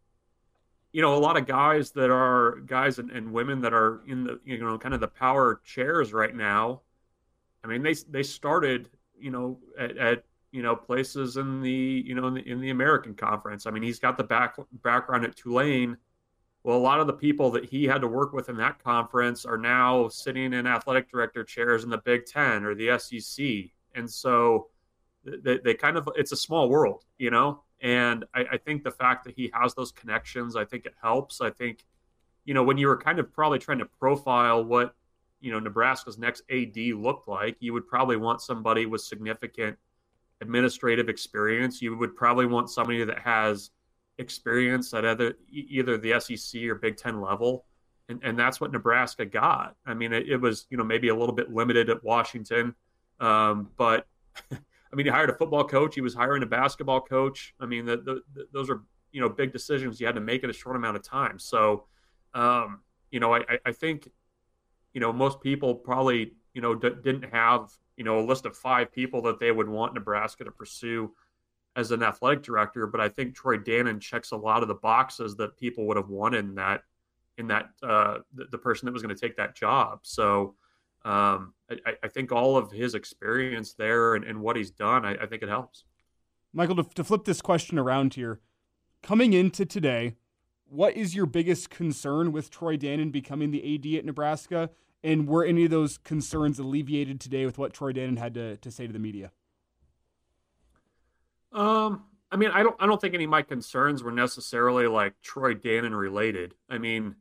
lot of guys and women that are in the kind of the power chairs right now. I mean, they started at places in the in the American Conference. I mean, he's got the background at Tulane. Well, a lot of the people that he had to work with in that conference are now sitting in athletic director chairs in the Big Ten or the SEC. And so they kind of, it's a small world, and I think the fact that he has those connections, I think it helps. I think, when you were kind of probably trying to profile what, Nebraska's next AD looked like, you would probably want somebody with significant administrative experience. You would probably want somebody that has experience at either the SEC or Big Ten level. And that's what Nebraska got. I mean, it was, maybe a little bit limited at Washington. But I mean, he hired a football coach. He was hiring a basketball coach. I mean, those are, big decisions you had to make in a short amount of time. So, I think, most people probably, didn't have, a list of 5 people that they would want Nebraska to pursue as an athletic director. But I think Troy Dannon checks a lot of the boxes that people would have wanted in that the person that was going to take that job. So I think all of his experience there and what he's done, I think it helps. Michael, to flip this question around here, coming into today, what is your biggest concern with Troy Dannon becoming the AD at Nebraska? And were any of those concerns alleviated today with what Troy Dannon had to say to the media? I mean, I don't think any of my concerns were necessarily like Troy Dannon related. I mean,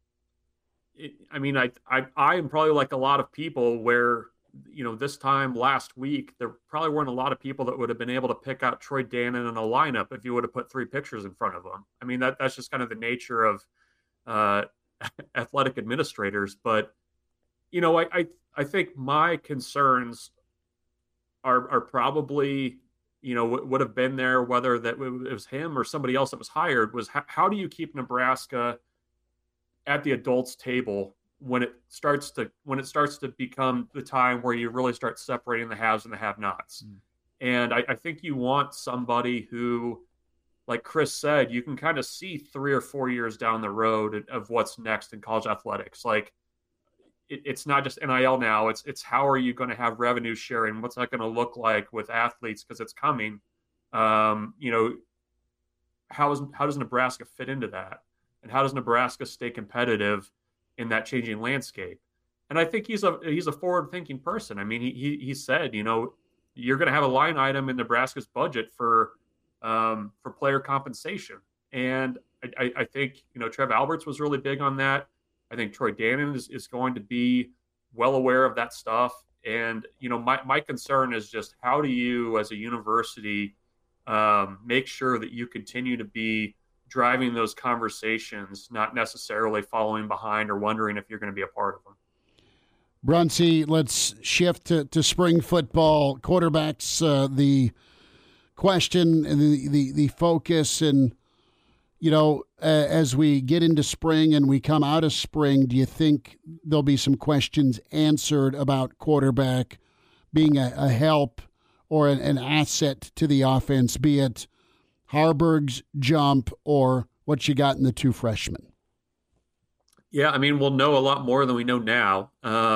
I am probably like a lot of people where, this time last week, there probably weren't a lot of people that would have been able to pick out Troy Dannon in a lineup if you would have put 3 pictures in front of him. I mean, that's just kind of the nature of athletic administrators. But, I think my concerns are probably, would have been there, whether that it was him or somebody else that was hired, was how do you keep Nebraska at the adults table when it starts to become the time where you really start separating the haves and the have-nots. And I think you want somebody who, like Chris said, you can kind of see 3 or 4 years down the road of what's next in college athletics. Like it's not just NIL now. It's how are you going to have revenue sharing? What's that going to look like with athletes? Because it's coming. You know, how does Nebraska fit into that? And how does Nebraska stay competitive in that changing landscape? And I think he's a forward-thinking person. I mean, he said, you know, you're going to have a line item in Nebraska's budget for player compensation. And I think, you know, Trev Alberts was really big on that. I think Troy Dannon is going to be well aware of that stuff. And, you know, my concern is just how do you as a university make sure that you continue to be driving those conversations, not necessarily following behind or wondering if you're going to be a part of them. Brunsey, let's shift to spring football. Quarterbacks, the question and the focus. And, you know, as we get into spring and we come out of spring, do you think there'll be some questions answered about quarterback being a help or an asset to the offense, be it Harburg's jump or what you got in the two freshmen? Yeah, I mean, we'll know a lot more than we know now.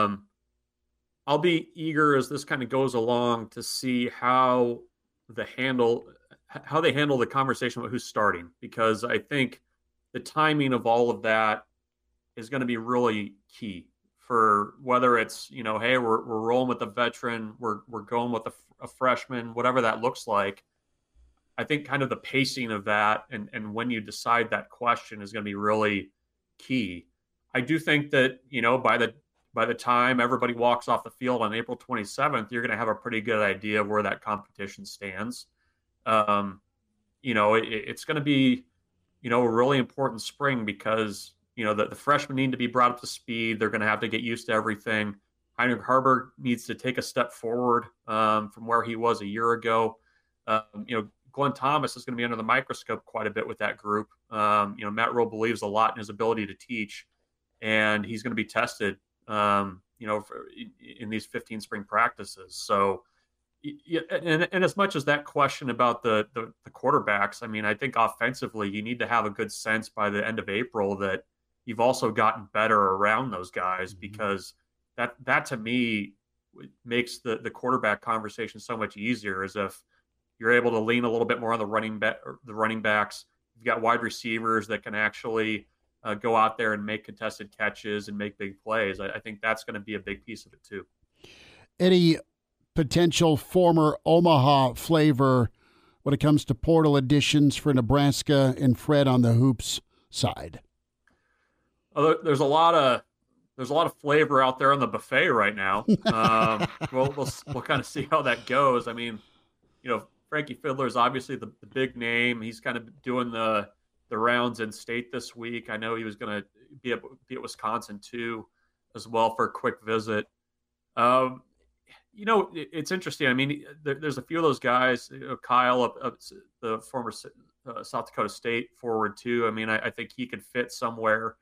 I'll be eager as this kind of goes along to see how they handle the conversation about who's starting, because I think the timing of all of that is going to be really key for whether it's, you know, hey, we're rolling with a veteran, we're going with a freshman, whatever that looks like. I think kind of the pacing of that and when you decide that question is going to be really key. I do think that, you know, by the time everybody walks off the field on April 27th, you're going to have a pretty good idea of where that competition stands. You know, it's going to be, you know, a really important spring because, you know, the freshmen need to be brought up to speed. They're going to have to get used to everything. Heinrich Haarberg needs to take a step forward from where he was a year ago. You know, Glenn Thomas is going to be under the microscope quite a bit with that group. You know, Matt Rowe believes a lot in his ability to teach, and he's going to be tested, you know, in these 15 spring practices. So, yeah, and as much as that question about the quarterbacks, I mean, I think offensively you need to have a good sense by the end of April that you've also gotten better around those guys, because that to me makes the quarterback conversation so much easier, as if you're able to lean a little bit more on the running backs. You've got wide receivers that can actually go out there and make contested catches and make big plays. I think that's going to be a big piece of it too. Any potential former Omaha flavor when it comes to portal additions for Nebraska and Fred on the hoops side? There's a lot of flavor out there on the buffet right now. We'll kind of see how that goes. I mean, you know, Frankie Fiddler is obviously the big name. He's kind of doing the rounds in state this week. I know he was going to be at Wisconsin too, as well, for a quick visit. You know, it's interesting. I mean, there's a few of those guys. You know, Kyle, the former South Dakota State forward too. I mean, I think he could fit somewhere.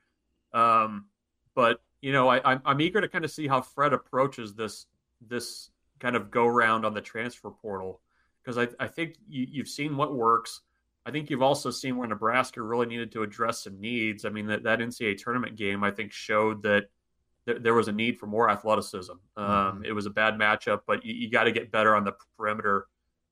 But you know, I'm eager to kind of see how Fred approaches this kind of go round on the transfer portal, because I think you've seen what works. I think you've also seen where Nebraska really needed to address some needs. I mean, that NCAA tournament game, I think, showed that there was a need for more athleticism. It was a bad matchup, but you got to get better on the perimeter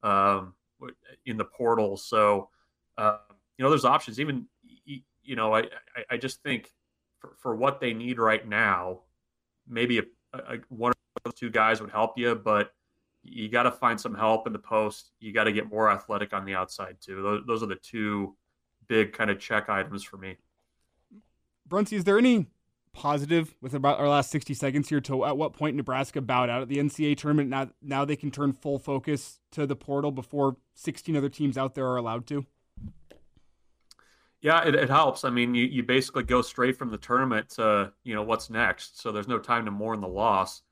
in the portal. So, you know, there's options. Even, you know, I just think for what they need right now, maybe one of those two guys would help you, but you got to find some help in the post. You got to get more athletic on the outside too. Those are the two big kind of check items for me. Brunsey, is there any positive with about our last 60 seconds here to at what point Nebraska bowed out at the NCAA tournament? Now they can turn full focus to the portal before 16 other teams out there are allowed to? Yeah, it helps. I mean, you basically go straight from the tournament to, you know, what's next. So there's no time to mourn the loss.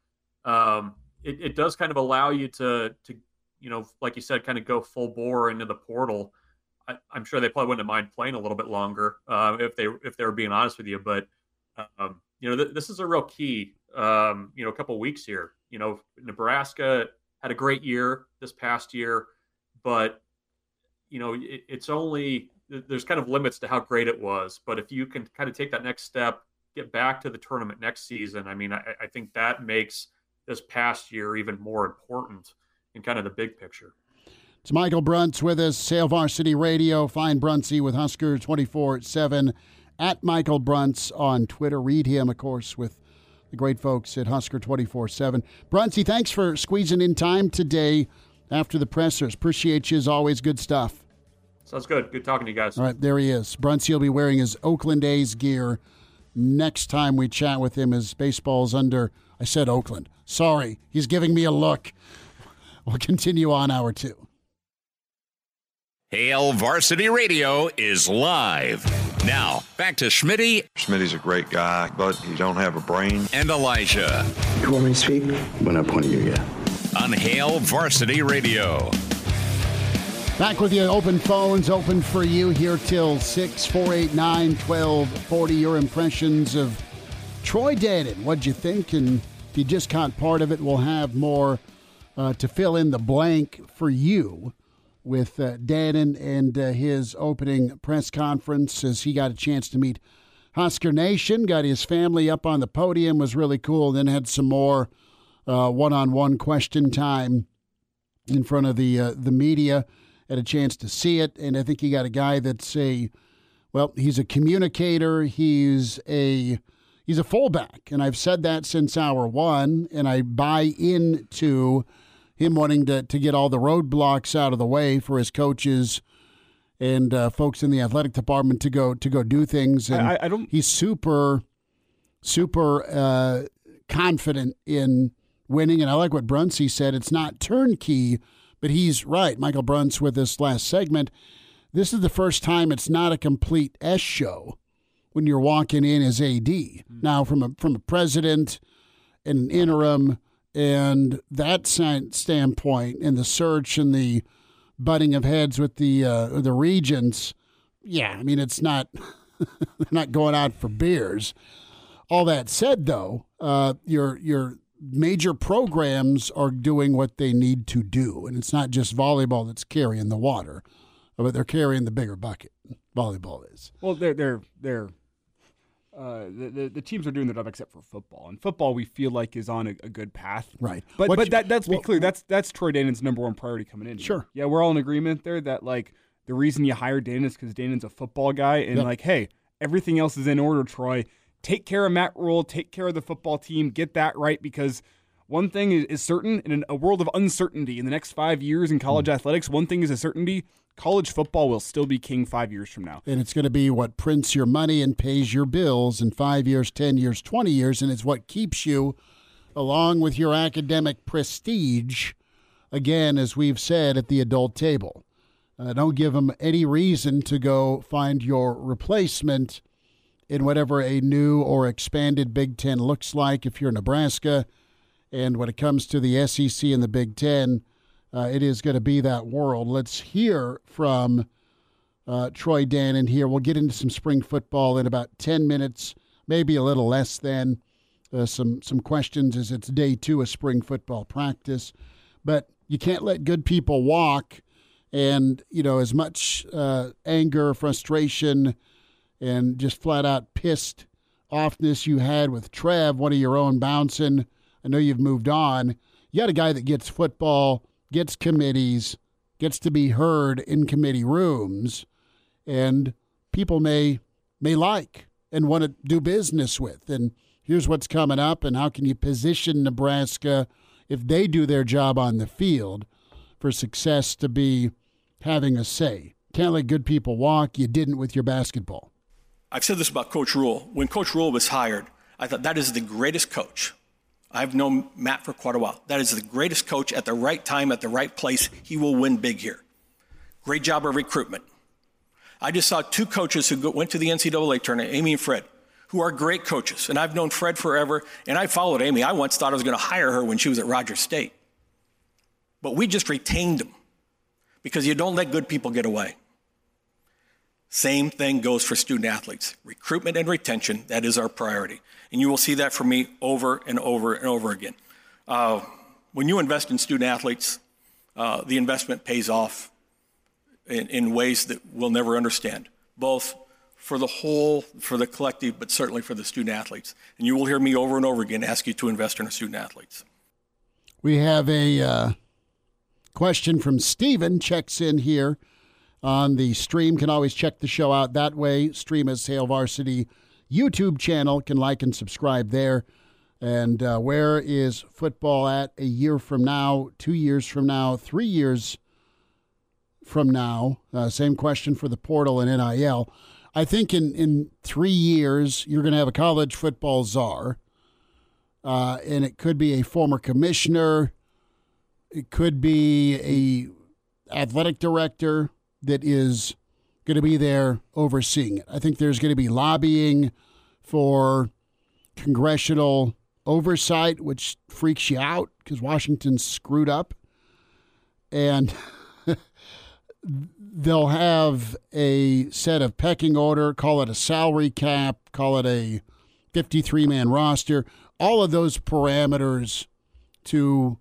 It does kind of allow you to, you know, like you said, kind of go full bore into the portal. I'm sure they probably wouldn't mind playing a little bit longer if they were being honest with you. But you know, this is a real key. You know, a couple of weeks here. You know, Nebraska had a great year this past year, but you know, it's only, there's kind of limits to how great it was. But if you can kind of take that next step, get back to the tournament next season, I mean, I think that makes this past year even more important in kind of the big picture. It's Michael Bruntz with us, Hail Varsity Radio. Find Bruntsy with Husker 24/7 at Michael Bruntz on Twitter. Read him, of course, with the great folks at Husker 24/7. Bruntsy, thanks for squeezing in time today after the pressers. Appreciate you as always. Good stuff. Sounds good. Good talking to you guys. All right, there he is. Bruntsy will be wearing his Oakland A's gear next time we chat with him as baseball's under. I said Oakland. Sorry, he's giving me a look. We'll continue on hour 2. Hail Varsity Radio is live. Now, back to Schmitty. Schmitty's a great guy, but he don't have a brain. And Elijah. You want me to speak? We're not pointing you yet. On Hail Varsity Radio. Back with you. Open phones open for you here till 6, 489-1240. Your impressions of Troy Dannen. What'd you think? And if you just caught part of it, we'll have more to fill in the blank for you with Dannen and his opening press conference as he got a chance to meet Husker Nation, got his family up on the podium, was really cool, then had some more one-on-one question time in front of the media. Had a chance to see it, and I think you got a guy that's he's a communicator, he's a fullback, and I've said that since hour 1, and I buy into him wanting to get all the roadblocks out of the way for his coaches and folks in the athletic department to go do things. And he's super confident in winning, and I like what Bruntsy said. It's not turnkey. But he's right. Michael Bruntz with this last segment. This is the first time it's not a complete S show when you're walking in as AD. Now, from a president and an interim and that standpoint and the search and the butting of heads with the regents, yeah, I mean, it's not they're not going out for beers. All that said, though, your major programs are doing what they need to do, and it's not just volleyball that's carrying the water, but they're carrying the bigger bucket. Volleyball is. Well, the teams are doing their job except for football, and football we feel like is on a good path. Right, but let's be clear. That's Troy Dannen's number one priority coming in. Sure. Yeah, we're all in agreement there that like the reason you hired Dannen is because Dannen's a football guy, and like, hey, everything else is in order, Troy. Take care of Matt Rhule, take care of the football team, get that right, because one thing is certain, in a world of uncertainty in the next 5 years in college athletics, one thing is a certainty, college football will still be king 5 years from now. And it's going to be what prints your money and pays your bills in 5 years, 10 years, 20 years, and it's what keeps you, along with your academic prestige, again, as we've said, at the adult table. Don't give them any reason to go find your replacement in whatever a new or expanded Big Ten looks like if you're Nebraska. And when it comes to the SEC and the Big Ten, it is going to be that world. Let's hear from Troy Dannen here. We'll get into some spring football in about 10 minutes, maybe a little less than. Some questions as it's day 2 of spring football practice. But you can't let good people walk. And, as much anger, frustration, and just flat-out pissed offness you had with Trev, one of your own, bouncing. I know you've moved on. You got a guy that gets football, gets committees, gets to be heard in committee rooms, and people may like and want to do business with. And here's what's coming up, and how can you position Nebraska, if they do their job on the field, for success to be having a say. Can't let good people walk. You didn't with your basketball. I've said this about Coach Rhule. When Coach Rhule was hired, I thought that is the greatest coach. I've known Matt for quite a while. That is the greatest coach at the right time, at the right place. He will win big here. Great job of recruitment. I just saw 2 coaches who went to the NCAA tournament, Amy and Fred, who are great coaches. And I've known Fred forever, and I followed Amy. I once thought I was going to hire her when she was at Rogers State. But we just retained them because you don't let good people get away. Same thing goes for student athletes. Recruitment and retention, that is our priority. And you will see that from me over and over and over again. When you invest in student athletes, the investment pays off in ways that we'll never understand, both for the whole, for the collective, but certainly for the student athletes. And you will hear me over and over again ask you to invest in our student athletes. We have a Question from Steven checks in here on the stream. Can always check the show out that way. Stream as Hail Varsity YouTube channel. Can like and subscribe there. And where is football at a year from now, 2 years from now, 3 years from now? Same question for the portal and NIL. I think in 3 years, you're going to have a college football czar. And it could be a former commissioner. It could be a athletic director that is going to be there overseeing it. I think there's going to be lobbying for congressional oversight, which freaks you out because Washington's screwed up. And they'll have a set of pecking order, call it a salary cap, call it a 53-man roster. All of those parameters to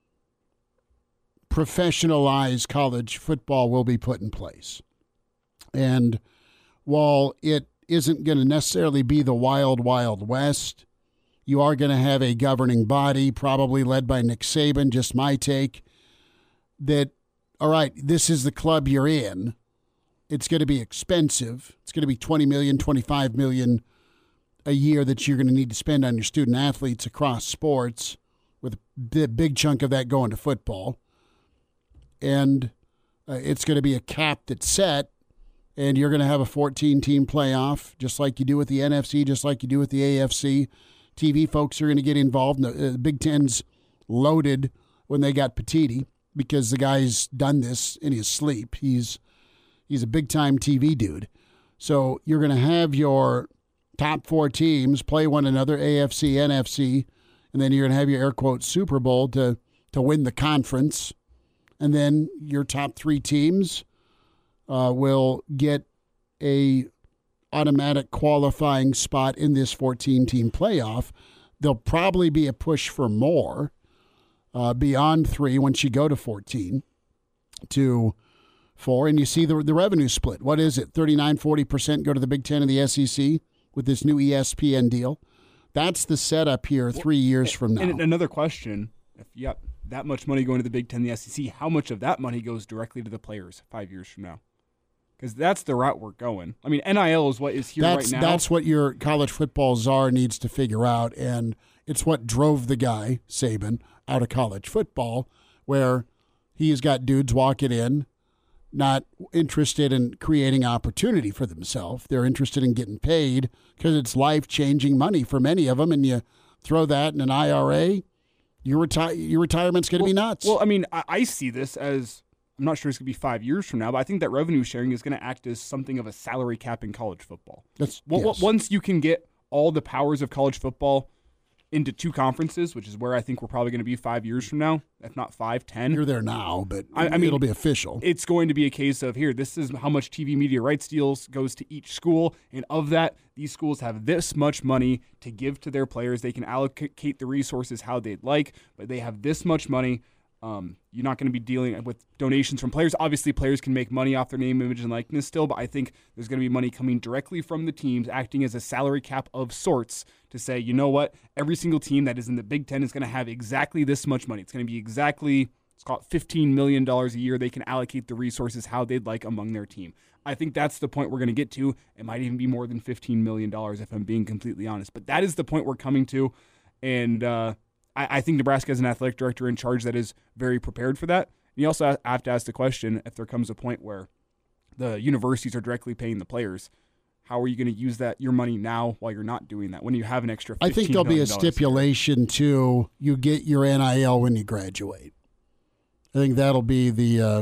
professionalize college football will be put in place. And while it isn't going to necessarily be the wild, wild west, you are going to have a governing body, probably led by Nick Saban, just my take, that, all right, this is the club you're in. It's going to be expensive. It's going to be $20 million, $25 million a year that you're going to need to spend on your student athletes across sports, with a big chunk of that going to football. And it's going to be a cap that's set, and you're going to have a 14-team playoff, just like you do with the NFC, just like you do with the AFC. TV folks are going to get involved. The Big Ten's loaded when they got Petiti because the guy's done this in his sleep. He's a big-time TV dude. So you're going to have your top 4 teams play one another, AFC, NFC, and then you're going to have your air quotes Super Bowl to win the conference. And then your top 3 teams will get a automatic qualifying spot in this 14-team playoff. There'll probably be a push for more beyond 3 once you go to 14 to 4. And you see the revenue split. What is it? 39-40% go to the Big Ten and the SEC with this new ESPN deal. That's the setup here 3 years from now. And another question, if that much money going to the Big Ten and the SEC, how much of that money goes directly to the players 5 years from now? Because that's the route we're going. I mean, NIL is what is here right now. That's what your college football czar needs to figure out, and it's what drove the guy, Saban, out of college football, where he's got dudes walking in, not interested in creating opportunity for themselves. They're interested in getting paid because it's life-changing money for many of them, and you throw that in an IRA, your retirement's going to be nuts. Well, I mean, I see this as, I'm not sure it's going to be 5 years from now, but I think that revenue sharing is going to act as something of a salary cap in college football. Yes. Once you can get all the powers of college football into 2 conferences, which is where I think we're probably going to be 5 years from now, if not 5, 10. You're there now, but I mean, it'll be official. It's going to be a case of, here, this is how much TV media rights deals goes to each school, and of that, these schools have this much money to give to their players. They can allocate the resources how they'd like, but they have this much money. You're not going to be dealing with donations from players. Obviously, players can make money off their name, image, and likeness still, but I think there's going to be money coming directly from the teams, acting as a salary cap of sorts to say, you know what, every single team that is in the Big Ten is going to have exactly this much money. It's going to be exactly, let's call it $15 million a year. They can allocate the resources how they'd like among their team. I think that's the point we're going to get to. It might even be more than $15 million if I'm being completely honest, but that is the point we're coming to, and I think Nebraska has an athletic director in charge that is very prepared for that. And you also have to ask the question, if there comes a point where the universities are directly paying the players, how are you going to use your money now while you're not doing that, when you have an extra $15 million? I think there'll be a stipulation, too, you get your NIL when you graduate. I think that'll be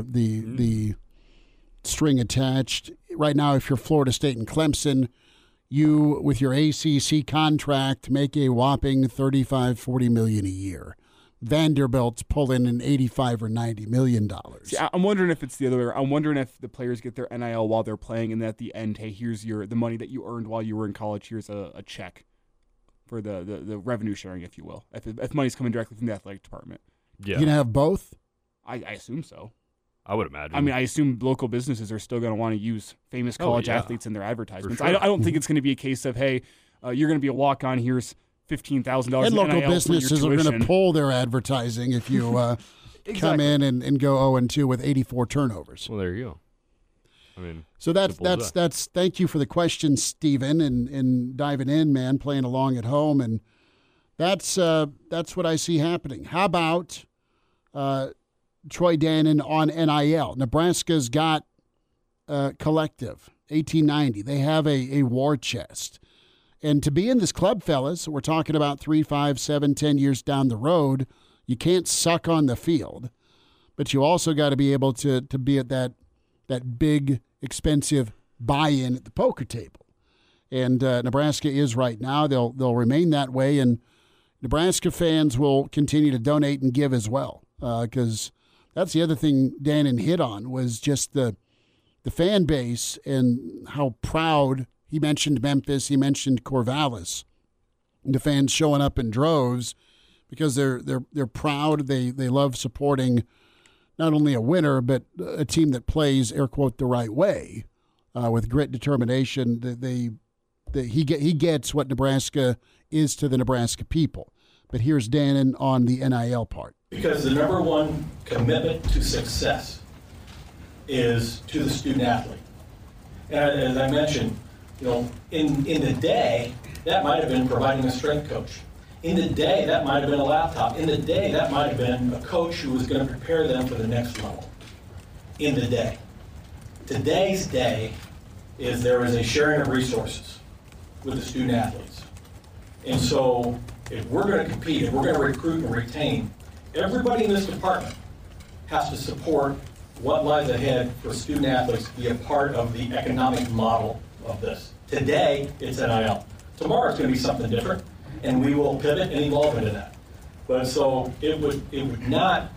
the string attached. Right now, if you're Florida State and Clemson, you, with your ACC contract, make a whopping $35-40 million a year. Vanderbilt's pulling in $85 or $90 million. See, I'm wondering if it's the other way around. I'm wondering if the players get their NIL while they're playing, and at the end, hey, here's the money that you earned while you were in college. Here's a check for the revenue sharing, if you will. If money's coming directly from the athletic department. Yeah. You going to have both? I assume so. I would imagine. I mean, I assume local businesses are still going to want to use famous college athletes in their advertisements. Sure. I don't think it's going to be a case of, hey, you're going to be a walk-on, here's $15,000 and local NIL businesses are going to pull their advertising if you come in and go 0-2 with 84 turnovers. Well, there you go. I mean, so that's thank you for the question, Stephen, and diving in, man, playing along at home, and that's what I see happening. How about Troy Dannen on NIL? Nebraska's got Collective 1890. They have a war chest, and to be in this club, fellas, we're talking about 3, 5, 7, 10 years down the road. You can't suck on the field, but you also got to be able to be at that big, expensive buy-in at the poker table. And Nebraska is right now. They'll remain that way, and Nebraska fans will continue to donate and give as well, because that's the other thing Dannen hit on was just the fan base and how proud. He mentioned Memphis. He mentioned Corvallis. The fans showing up in droves because they're proud. They love supporting not only a winner, but a team that plays, air quote, the right way, with grit, determination. He gets what Nebraska is to the Nebraska people. But here's Dannen on the NIL part. Because the number one commitment to success is to the student athlete. And as I mentioned, in the day, that might have been providing a strength coach. In the day, that might have been a laptop. In the day, that might have been a coach who was going to prepare them for the next level. In the day. Today's day is there is a sharing of resources with the student athletes. And so if we're going to compete, if we're going to recruit and retain, everybody in this department has to support what lies ahead for student athletes to be a part of the economic model of this. Today, it's NIL. Tomorrow, it's going to be something different, and we will pivot and evolve into that. But so it would not,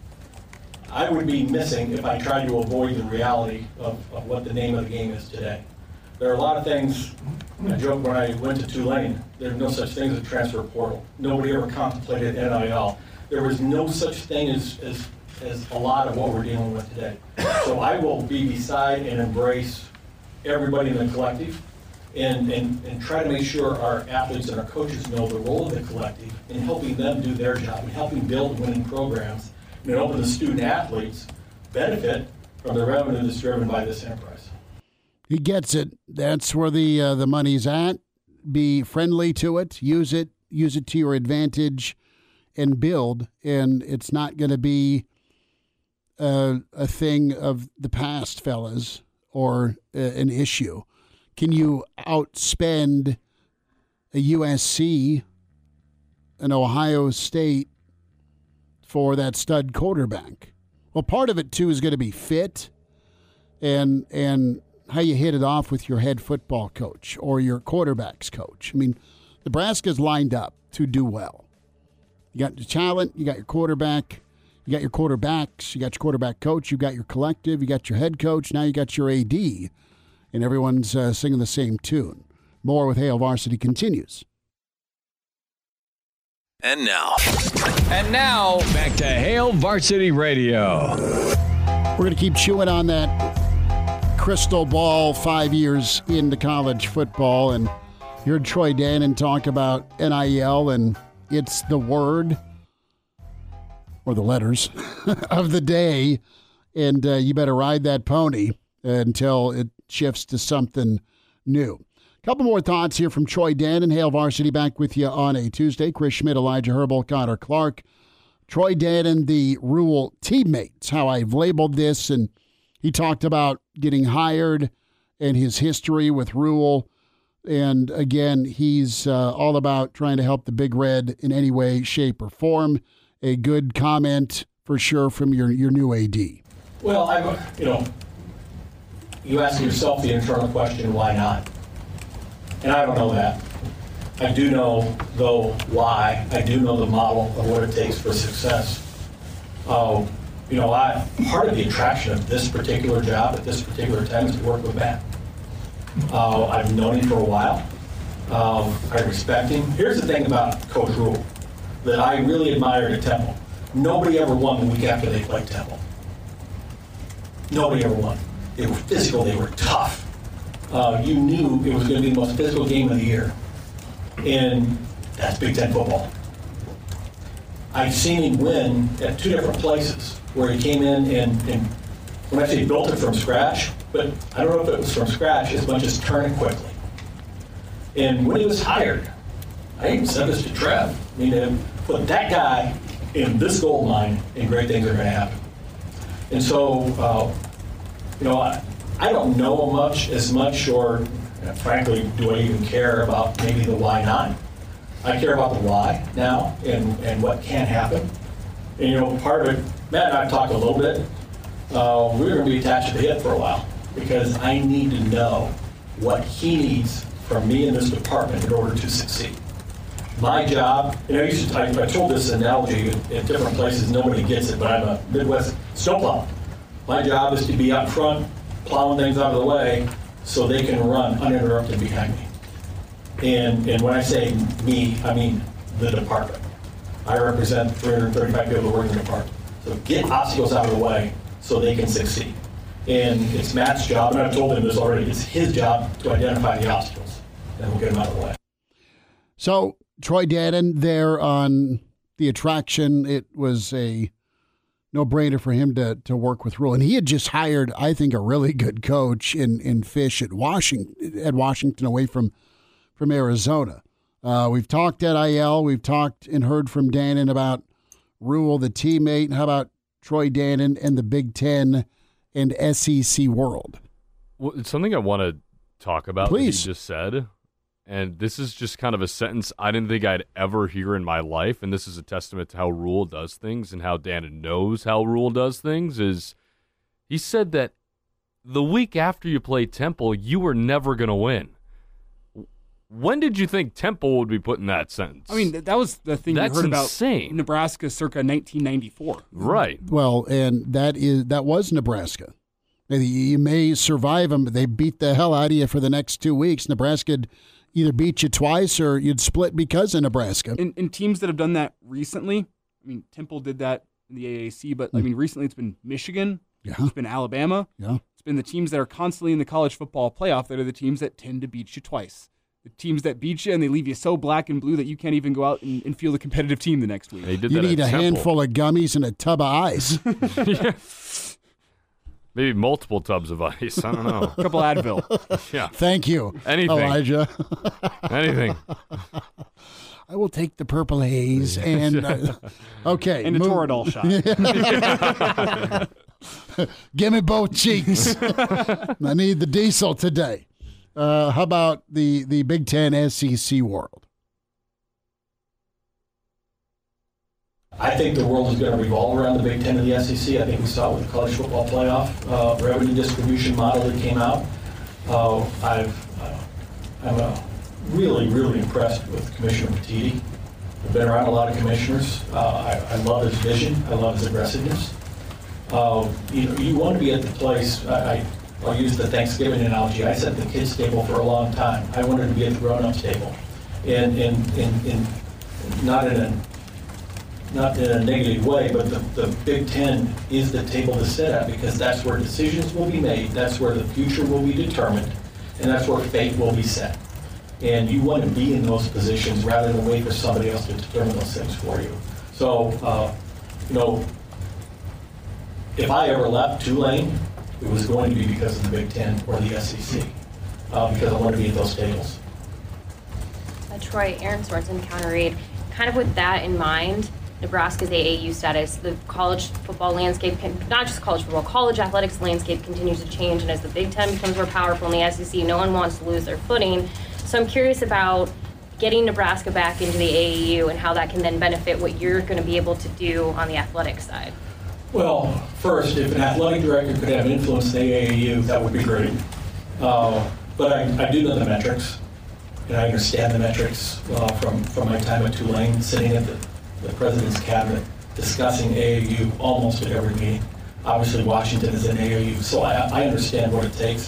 I would be missing if I tried to avoid the reality of what the name of the game is today. There are a lot of things. I joke when I went to Tulane, there's no such thing as a transfer portal. Nobody ever contemplated NIL. There was no such thing as a lot of what we're dealing with today. So I will be beside and embrace everybody in the collective and try to make sure our athletes and our coaches know the role of the collective in helping them do their job and helping build winning programs and helping the student athletes benefit from the revenue that's driven by this enterprise. He gets it. That's where the money's at. Be friendly to it. Use it to your advantage, and build. And it's not going to be a thing of the past, fellas, or an issue. Can you outspend a USC, an Ohio State, for that stud quarterback? Well, part of it too is going to be fit, and how you hit it off with your head football coach or your quarterback's coach. I mean, Nebraska's lined up to do well. You got your talent, you got your quarterback, you got your quarterbacks, you got your quarterback coach, you got your collective, you got your head coach, now you got your AD, and everyone's singing the same tune. More with Hail Varsity continues. And now, back to Hail Varsity Radio. We're going to keep chewing on that crystal ball 5 years into college football, and you heard Troy Dannen talk about NIL, and it's the word or the letters of the day, and you better ride that pony until it shifts to something new. A couple more thoughts here from Troy Dannen. Hail Varsity back with you on a Tuesday. Chris Schmidt, Elijah Herbal, Connor Clark. Troy Dannen, the Rule teammates, how I've labeled this, and he talked about getting hired and his history with Rule. And again, he's all about trying to help the Big Red in any way, shape, or form. A good comment for sure from your new AD. Well, you ask yourself the internal question, why not? And I don't know that. I do know, though, why. I do know the model of what it takes for success. Part of the attraction of this particular job at this particular time is to work with Matt. I've known him for a while. I respect him. Here's the thing about Coach Rule that I really admired at Temple. Nobody ever won the week after they played Temple. Nobody ever won. They were physical. They were tough. You knew it was going to be the most physical game of the year. And that's Big Ten football. I've seen him win at 2 different places where he came in and when I say built it from scratch, but I don't know if it was from scratch as much as turn it quickly. And when he was hired, I even said this to Trev, I mean, put that guy in this gold mine and great things are going to happen. And so, I don't know as much, or frankly, do I even care about maybe the why not? I care about the why now and what can happen. And, part of it, Matt and I talked a little bit. We're going to be attached to the hip for a while because I need to know what he needs from me in this department in order to succeed. My job, I told this analogy at different places, nobody gets it, but I'm a Midwest snowplow. My job is to be out front, plowing things out of the way so they can run uninterrupted behind me. And when I say me, I mean the department. I represent 335 people who work in the department. So get obstacles out of the way so they can succeed. And it's Matt's job, and I've told him this already, it's his job to identify the obstacles, and we'll get them out of the way. So, Troy Dannen there on the attraction, it was a no-brainer for him to work with Rhule. And he had just hired, I think, a really good coach in Fish at Washington away from Arizona. We've talked at IL. We've talked and heard from Dannen about Rhule, the teammate, and how about Troy Dannen and the Big Ten and SEC world? Well, it's something I want to talk about. Please. That you just said. And this is just kind of a sentence I didn't think I'd ever hear in my life, and this is a testament to how Rhule does things and how Dannen knows how Rhule does things, is he said that the week after you play Temple, you were never going to win. When did you think Temple would be put in that sentence? I mean, that was the thing That's you heard insane. about Nebraska circa 1994. Right. Well, and that was Nebraska. You may survive them, but they beat the hell out of you for the next 2 weeks. Nebraska'd either beat you twice or you'd split because of Nebraska. In teams that have done that recently, I mean, Temple did that in the AAC, but I mean, recently it's been Michigan, it's been Alabama, it's been the teams that are constantly in the college football playoff that are the teams that tend to beat you twice. The teams that beat you and they leave you so black and blue that you can't even go out and feel the competitive team the next week. You need a handful of gummies and a tub of ice. Yeah. Maybe multiple tubs of ice. I don't know. A couple Advil. Yeah. Thank you, Anything. Elijah. Anything. I will take the purple haze and okay. And a Toradol shot. Give me both cheeks. I need the diesel today. How about the Big Ten SEC world? I think the world is going to revolve around the Big Ten and the SEC. I think we saw it with the college football playoff revenue distribution model that came out. I'm really, really impressed with Commissioner Petitti. I've been around a lot of commissioners. I love his vision. I love his aggressiveness. You want to be at the place. I'll use the Thanksgiving analogy. I sat at the kids' table for a long time. I wanted to be at the grown-ups table, and not in a negative way, but the Big Ten is the table to sit at because that's where decisions will be made, that's where the future will be determined, and that's where fate will be set. And you want to be in those positions rather than wait for somebody else to determine those things for you. So, if I ever left Tulane, it was going to be because of the Big Ten or the SEC, because I want to be at those tables. Troy, Aaron Sorensen counter-read. Kind of with that in mind, Nebraska's AAU status, the college football landscape, not just college football, college athletics landscape continues to change, and as the Big Ten becomes more powerful in the SEC, no one wants to lose their footing. So I'm curious about getting Nebraska back into the AAU and how that can then benefit what you're going to be able to do on the athletics side. Well, first, if an athletic director could have influence in the AAU, that would be great. But I do know the metrics, and I understand the metrics from my time at Tulane, sitting at the president's cabinet, discussing AAU almost at every meeting. Obviously, Washington is an AAU, so I understand what it takes.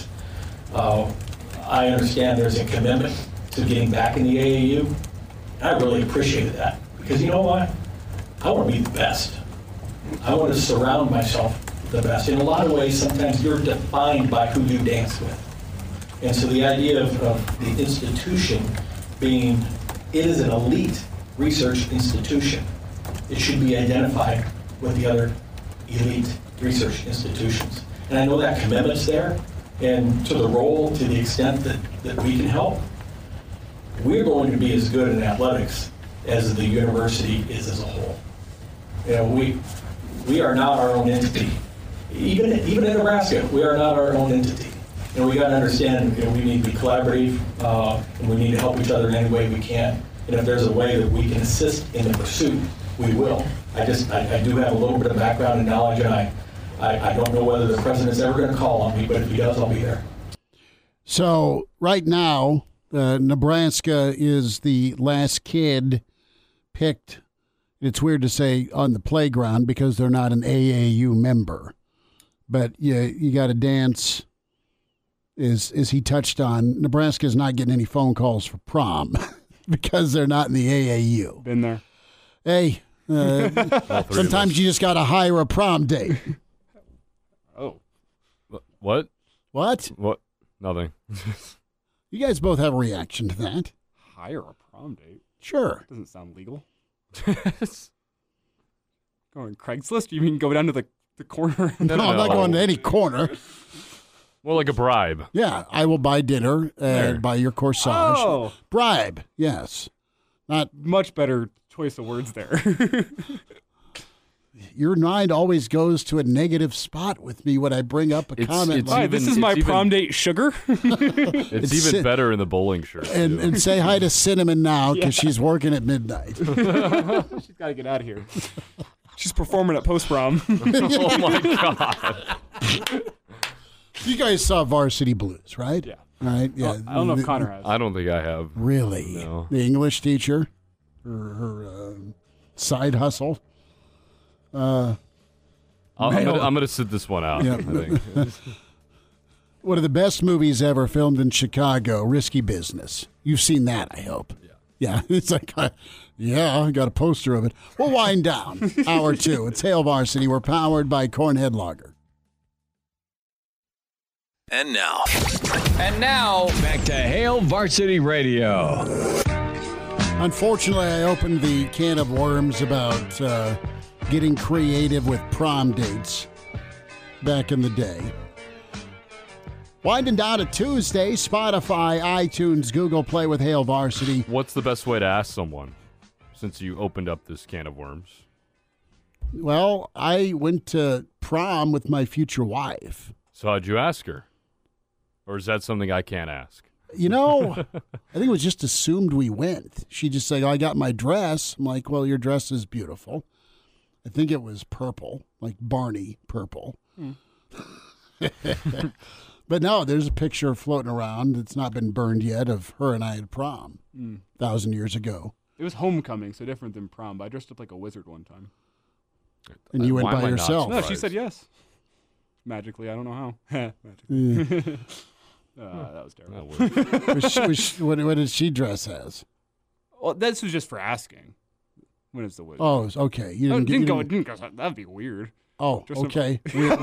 I understand there's a commitment to getting back in the AAU, and I really appreciated that, because you know what? I want to be the best. I want to surround myself with the best. In a lot of ways, sometimes you're defined by who you dance with. And so the idea of the institution being, it is an elite research institution. it should be identified with the other elite research institutions. And I know that commitment's there, and to the role, to the extent that we can help, we're going to be as good in athletics as the university is as a whole. You know, we are not our own entity. Even in Nebraska, we are not our own entity. And we got to understand, you know, we need to be collaborative, and we need to help each other in any way we can. And if there's a way that we can assist in the pursuit, we will. I do have a little bit of background and knowledge, and I don't know whether the president's ever going to call on me, but if he does, I'll be there. So right now, Nebraska is the last kid picked. It's weird to say on the playground because they're not an AAU member, but you got to dance. Is he touched on? Nebraska's not getting any phone calls for prom because they're not in the AAU. Been there. Hey, sometimes you just got to hire a prom date. Oh, what? What? What? Nothing. You guys both have a reaction to that. Hire a prom date? Sure. Doesn't sound legal. Going Craigslist? You mean go down to the corner? No, I'm not going to any corner. Well, like a bribe. Yeah, I will buy dinner and buy your corsage. Oh. Bribe, yes. Not much better choice of words there. Your mind always goes to a negative spot with me when I bring up a comment. Right, this is my prom date sugar. It's even better in the bowling shirt. And say hi to Cinnamon now because she's working at midnight. She's got to get out of here. She's performing at post-prom. Oh, my God. You guys saw Varsity Blues, right? Yeah. All right. Yeah. I don't know if Connor has. I don't think I have. Really? No. The English teacher, her side hustle. I'm going to sit this one out. Yeah. I think. One of the best movies ever filmed in Chicago, Risky Business. You've seen that, I hope. Yeah. It's like, I got a poster of it. We'll wind down. Hour 2. It's Hail Varsity. We're powered by Cornhead Lager. And now, back to Hail Varsity Radio. Unfortunately, I opened the can of worms about getting creative with prom dates back in the day. Winding down to Tuesday, Spotify, iTunes, Google Play with Hail Varsity. What's the best way to ask someone since you opened up this can of worms? Well, I went to prom with my future wife. So how'd you ask her? Or is that something I can't ask? You know, I think it was just assumed we went. She just said, I got my dress. I'm like, well, your dress is beautiful. I think it was purple, like Barney purple. But no, there's a picture floating around that's not been burned yet of her and I at prom 1,000 years ago. It was homecoming, so different than prom, but I dressed up like a wizard one time. And you went by yourself. No, she said yes. Magically, I don't know how. Magically. That was terrible. What did she dress as? Well, this was just for asking. When is the wizard? Oh, okay. You didn't go. That'd be weird. Oh, okay.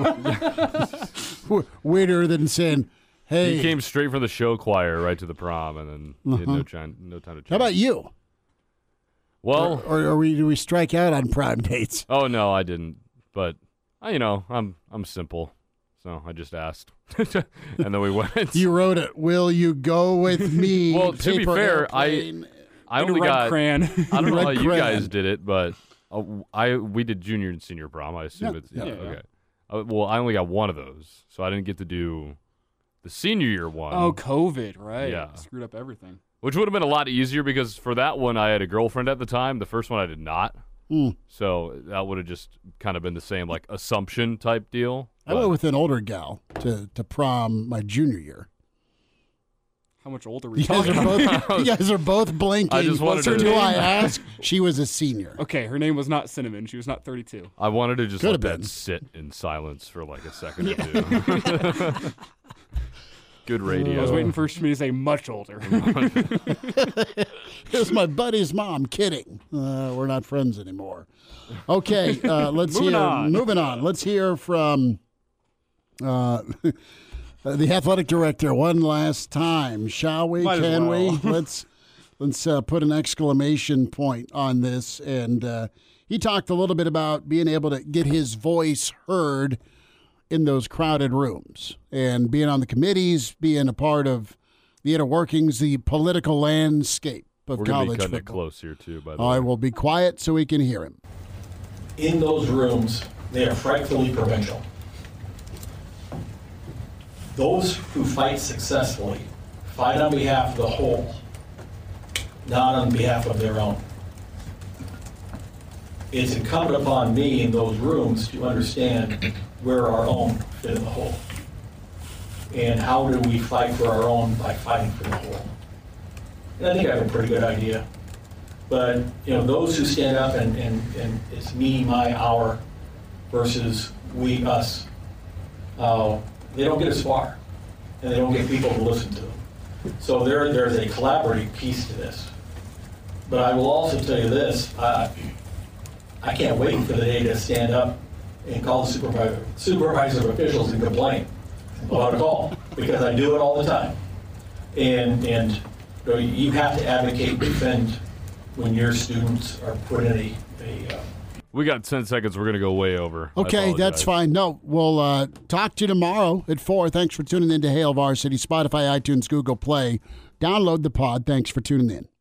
Weirder than saying, hey. He came straight from the show choir right to the prom, and then he had no time to change. How about you? Well, or do we strike out on prom dates? Oh no, I didn't. But I'm simple, so I just asked, and then we went. You wrote it. Will you go with me? Well, to be fair, I only got crayon. I don't know how you guys did it, but we did junior and senior prom. I assume it's okay. Well, I only got one of those, so I didn't get to do the senior year one. Oh, COVID, right? Yeah, screwed up everything. Which would have been a lot easier because for that one I had a girlfriend at the time. The first one I did not. So that would have just kind of been the same like assumption type deal. I went with an older gal to prom my junior year. How much older were you talking about? You guys are both blinking. I just wanted to. Do I ask? She was a senior. Okay, her name was not Cinnamon. She was not 32. I wanted to just let that sit in silence for like a second or two. Good radio. I was waiting for me to say much older. It was my buddy's mom. Kidding. We're not friends anymore. Okay, let's Moving on. Let's hear from the athletic director one last time, shall we? Can we? Let's put an exclamation point on this and he talked a little bit about being able to get his voice heard in those crowded rooms and being on the committees, being a part of the inner workings, the political landscape of We're college be cutting football. it close here, too, by the way. I will be quiet so we can hear him. In those rooms, they are frightfully provincial. Those who fight successfully fight on behalf of the whole, not on behalf of their own. It's incumbent upon me in those rooms to understand where our own fit in the whole. And how do we fight for our own by fighting for the whole? And I think I have a pretty good idea. But, those who stand up and it's me, my, our, versus we, us, they don't get as far, and they don't get people to listen to them. So there's a collaborative piece to this. But I will also tell you this, I can't wait for the day to stand up and call the supervisor officials and complain about a call, because I do it all the time. And you have to advocate and defend when your students are put in a We got 10 seconds. We're going to go way over. Okay, that's fine. No, we'll talk to you tomorrow at 4. Thanks for tuning in to Hail Varsity, Spotify, iTunes, Google Play. Download the pod. Thanks for tuning in.